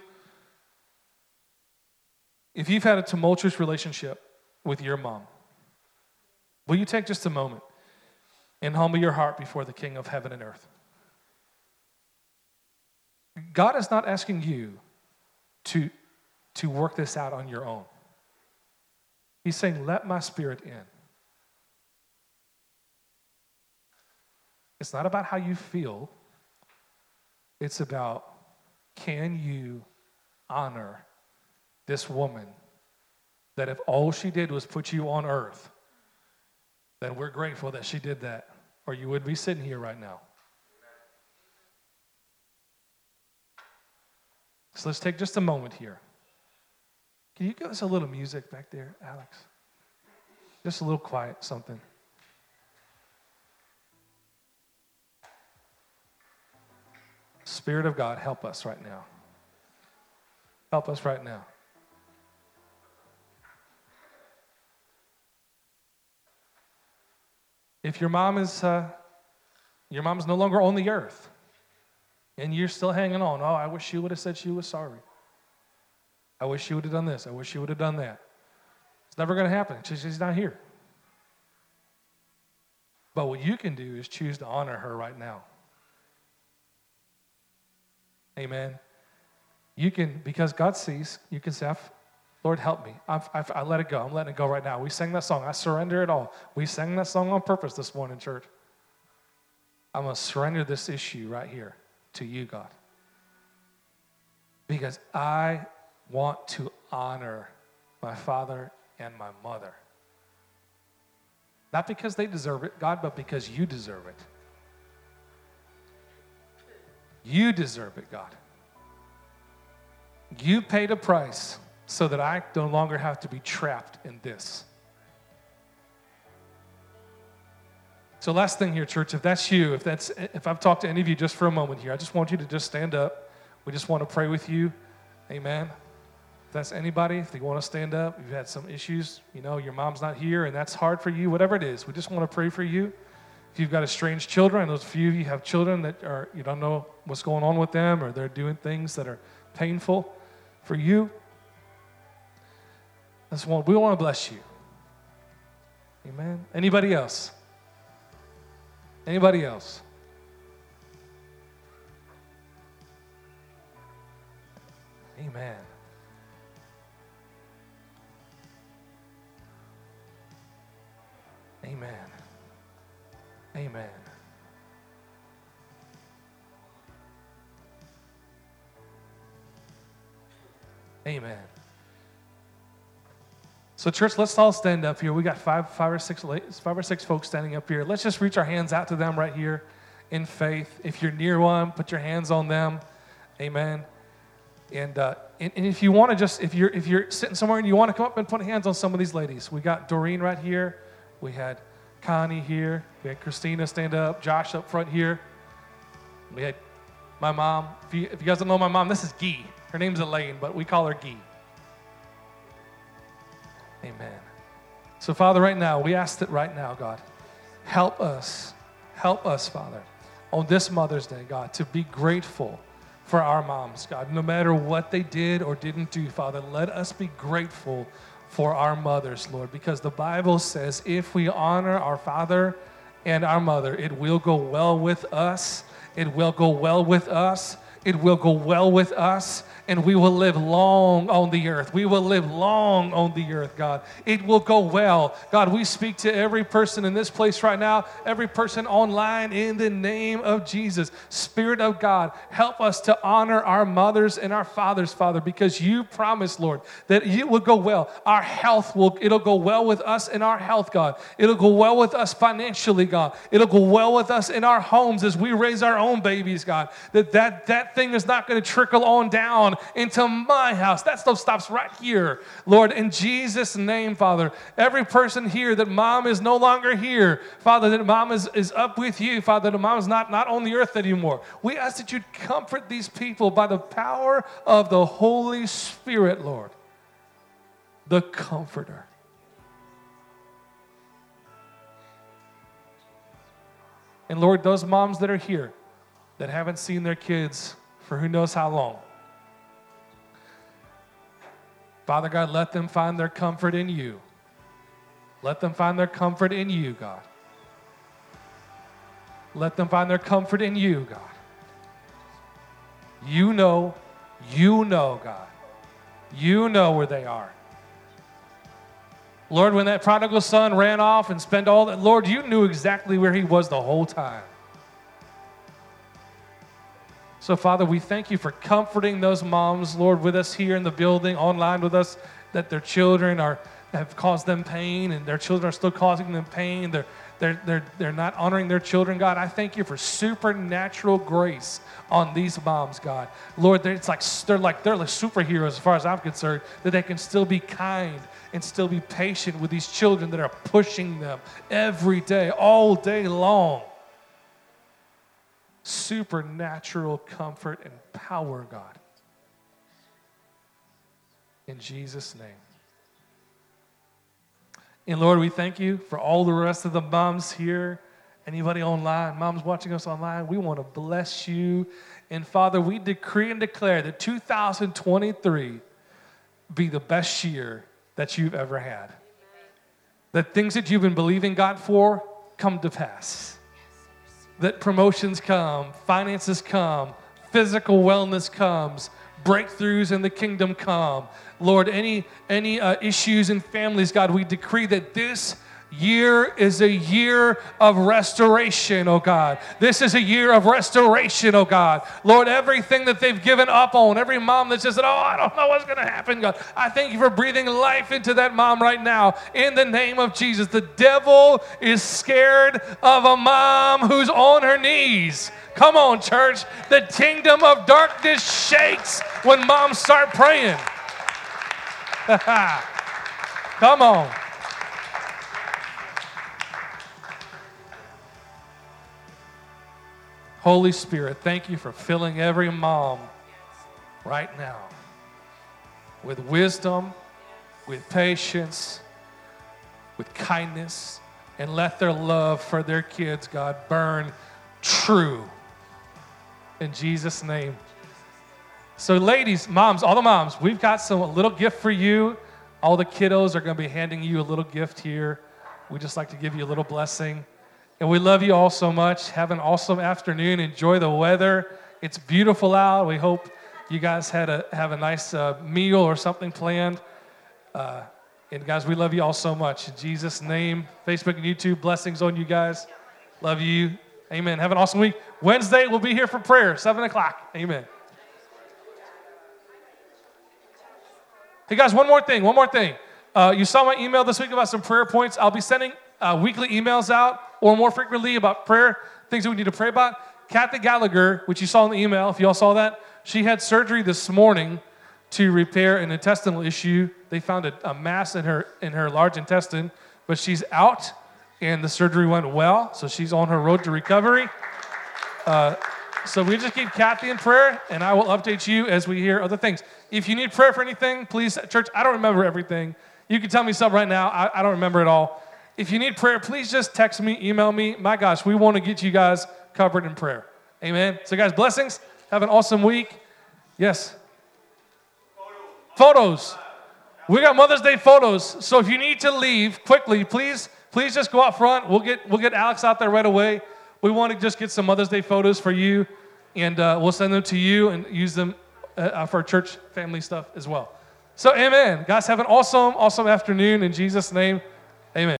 if you've had a tumultuous relationship with your mom, will you take just a moment and humble your heart before the King of heaven and earth? God is not asking you to, to work this out on your own. He's saying, let my spirit in. It's not about how you feel. It's about, can you honor this woman that if all she did was put you on earth, then we're grateful that she did that, or you would be sitting here right now. So let's take just a moment here. Can you give us a little music back there, Alex? Just a little quiet something. Spirit of God, help us right now. Help us right now. If your mom is, uh, your mom's no longer on the earth, and you're still hanging on, oh, I wish she would have said she was sorry. I wish she would have done this. I wish she would have done that. It's never going to happen. She's not here. But what you can do is choose to honor her right now. Amen. You can, because God sees, you can say, Lord, help me. I've, I've, I let it go. I'm letting it go right now. We sang that song. I surrender it all. We sang that song on purpose this morning, church. I'm going to surrender this issue right here to you, God. Because I want to honor my father and my mother. Not because they deserve it, God, but because you deserve it. You deserve it, God. You paid a price so that I no longer have to be trapped in this. So last thing here, church, if that's you, if that's if I've talked to any of you just for a moment here, I just want you to just stand up. We just want to pray with you. Amen. If that's anybody, if they want to stand up, you've had some issues, you know, your mom's not here and that's hard for you, whatever it is, we just want to pray for you. If you've got estranged children, and those few of you have children that are, you don't know what's going on with them or they're doing things that are painful for you, that's one, we want to bless you. Amen. Anybody else? Anybody else? Amen. Amen. Amen. Amen. So, church, let's all stand up here. We got five, five or six, five or six folks standing up here. Let's just reach our hands out to them right here in faith. If you're near one, put your hands on them. Amen. And uh, and, and if you want to just, if you're if you're sitting somewhere and you want to come up and put hands on some of these ladies, we got Doreen right here. We had Connie here. We had Christina stand up. Josh up front here. We had my mom. If you, if you guys don't know my mom, this is Gee. Her name's Elaine, but we call her Gee. Amen. So, Father, right now, we ask that right now, God, help us, help us, Father, on this Mother's Day, God, to be grateful for our moms, God. No matter what they did or didn't do, Father, let us be grateful for our mothers, Lord, because the Bible says if we honor our father and our mother, it will go well with us. It will go well with us. It will go well with us, and we will live long on the earth. We will live long on the earth, God. It will go well. God, we speak to every person in this place right now, every person online in the name of Jesus. Spirit of God, help us to honor our mothers and our fathers, Father, because you promised, Lord, that it will go well. Our health will, it'll go well with us in our health, God. It'll go well with us financially, God. It'll go well with us in our homes as we raise our own babies, God. That that, that thing is not going to trickle on down into my house. That stuff stops right here. Lord, in Jesus' name, Father, every person here that mom is no longer here, Father, that mom is, is up with you, Father, that mom is not, not on the earth anymore. We ask that you'd comfort these people by the power of the Holy Spirit, Lord, the Comforter. And Lord, those moms that are here that haven't seen their kids for who knows how long, Father God, let them find their comfort in you. Let them find their comfort in you, God. Let them find their comfort in you, God. You know, you know, God. You know where they are. Lord, when that prodigal son ran off and spent all that, Lord, you knew exactly where he was the whole time. So, Father, we thank you for comforting those moms, Lord, with us here in the building, online with us, that their children are have caused them pain and their children are still causing them pain. They're, they're, they're, they're not honoring their children, God. I thank you for supernatural grace on these moms, God. Lord, they're, it's like, they're, like, they're like superheroes as far as I'm concerned, that they can still be kind and still be patient with these children that are pushing them every day, all day long. Supernatural comfort and power, God. In Jesus' name. And Lord, we thank you for all the rest of the moms here. Anybody online, moms watching us online, we want to bless you. And Father, we decree and declare that two thousand twenty-three be the best year that you've ever had. That things that you've been believing God for come to pass. That promotions come, finances come, physical wellness comes, breakthroughs in the kingdom come. Lord, any, any uh, issues in families, God, we decree that this year is a year of restoration, oh God. This is a year of restoration, oh God. Lord, everything that they've given up on, every mom that says, oh, I don't know what's going to happen, God. I thank you for breathing life into that mom right now in the name of Jesus. The devil is scared of a mom who's on her knees. Come on, church. The kingdom of darkness shakes when moms start praying. Come on. Holy Spirit, thank you for filling every mom right now with wisdom, with patience, with kindness, and let their love for their kids, God, burn true. In Jesus' name. So ladies, moms, all the moms, we've got some a little gift for you. All the kiddos are going to be handing you a little gift here. We just like to give you a little blessing. And we love you all so much. Have an awesome afternoon. Enjoy the weather. It's beautiful out. We hope you guys had a have a nice uh, meal or something planned. Uh, and guys, we love you all so much. In Jesus' name, Facebook and YouTube, blessings on you guys. Love you. Amen. Have an awesome week. Wednesday, we'll be here for prayer, seven o'clock. Amen. Hey, guys, one more thing, one more thing. Uh, you saw my email this week about some prayer points. I'll be sending uh, weekly emails out or more frequently about prayer, things that we need to pray about. Kathy Gallagher, which you saw in the email, if you all saw that, she had surgery this morning to repair an intestinal issue. They found a, a mass in her in her large intestine, but she's out, and the surgery went well, so she's on her road to recovery. Uh, so we just keep Kathy in prayer, and I will update you as we hear other things. If you need prayer for anything, please, church, I don't remember everything. You can tell me something right now. I, I don't remember it all. If you need prayer, please just text me, email me. My gosh, we want to get you guys covered in prayer. Amen. So guys, blessings. Have an awesome week. Yes. Photos. Photos. We got Mother's Day photos. So if you need to leave quickly, please, please just go out front. We'll get we'll get Alex out there right away. We want to just get some Mother's Day photos for you, and uh, we'll send them to you and use them uh, for church family stuff as well. So amen. Guys, have an awesome, awesome afternoon in Jesus' name.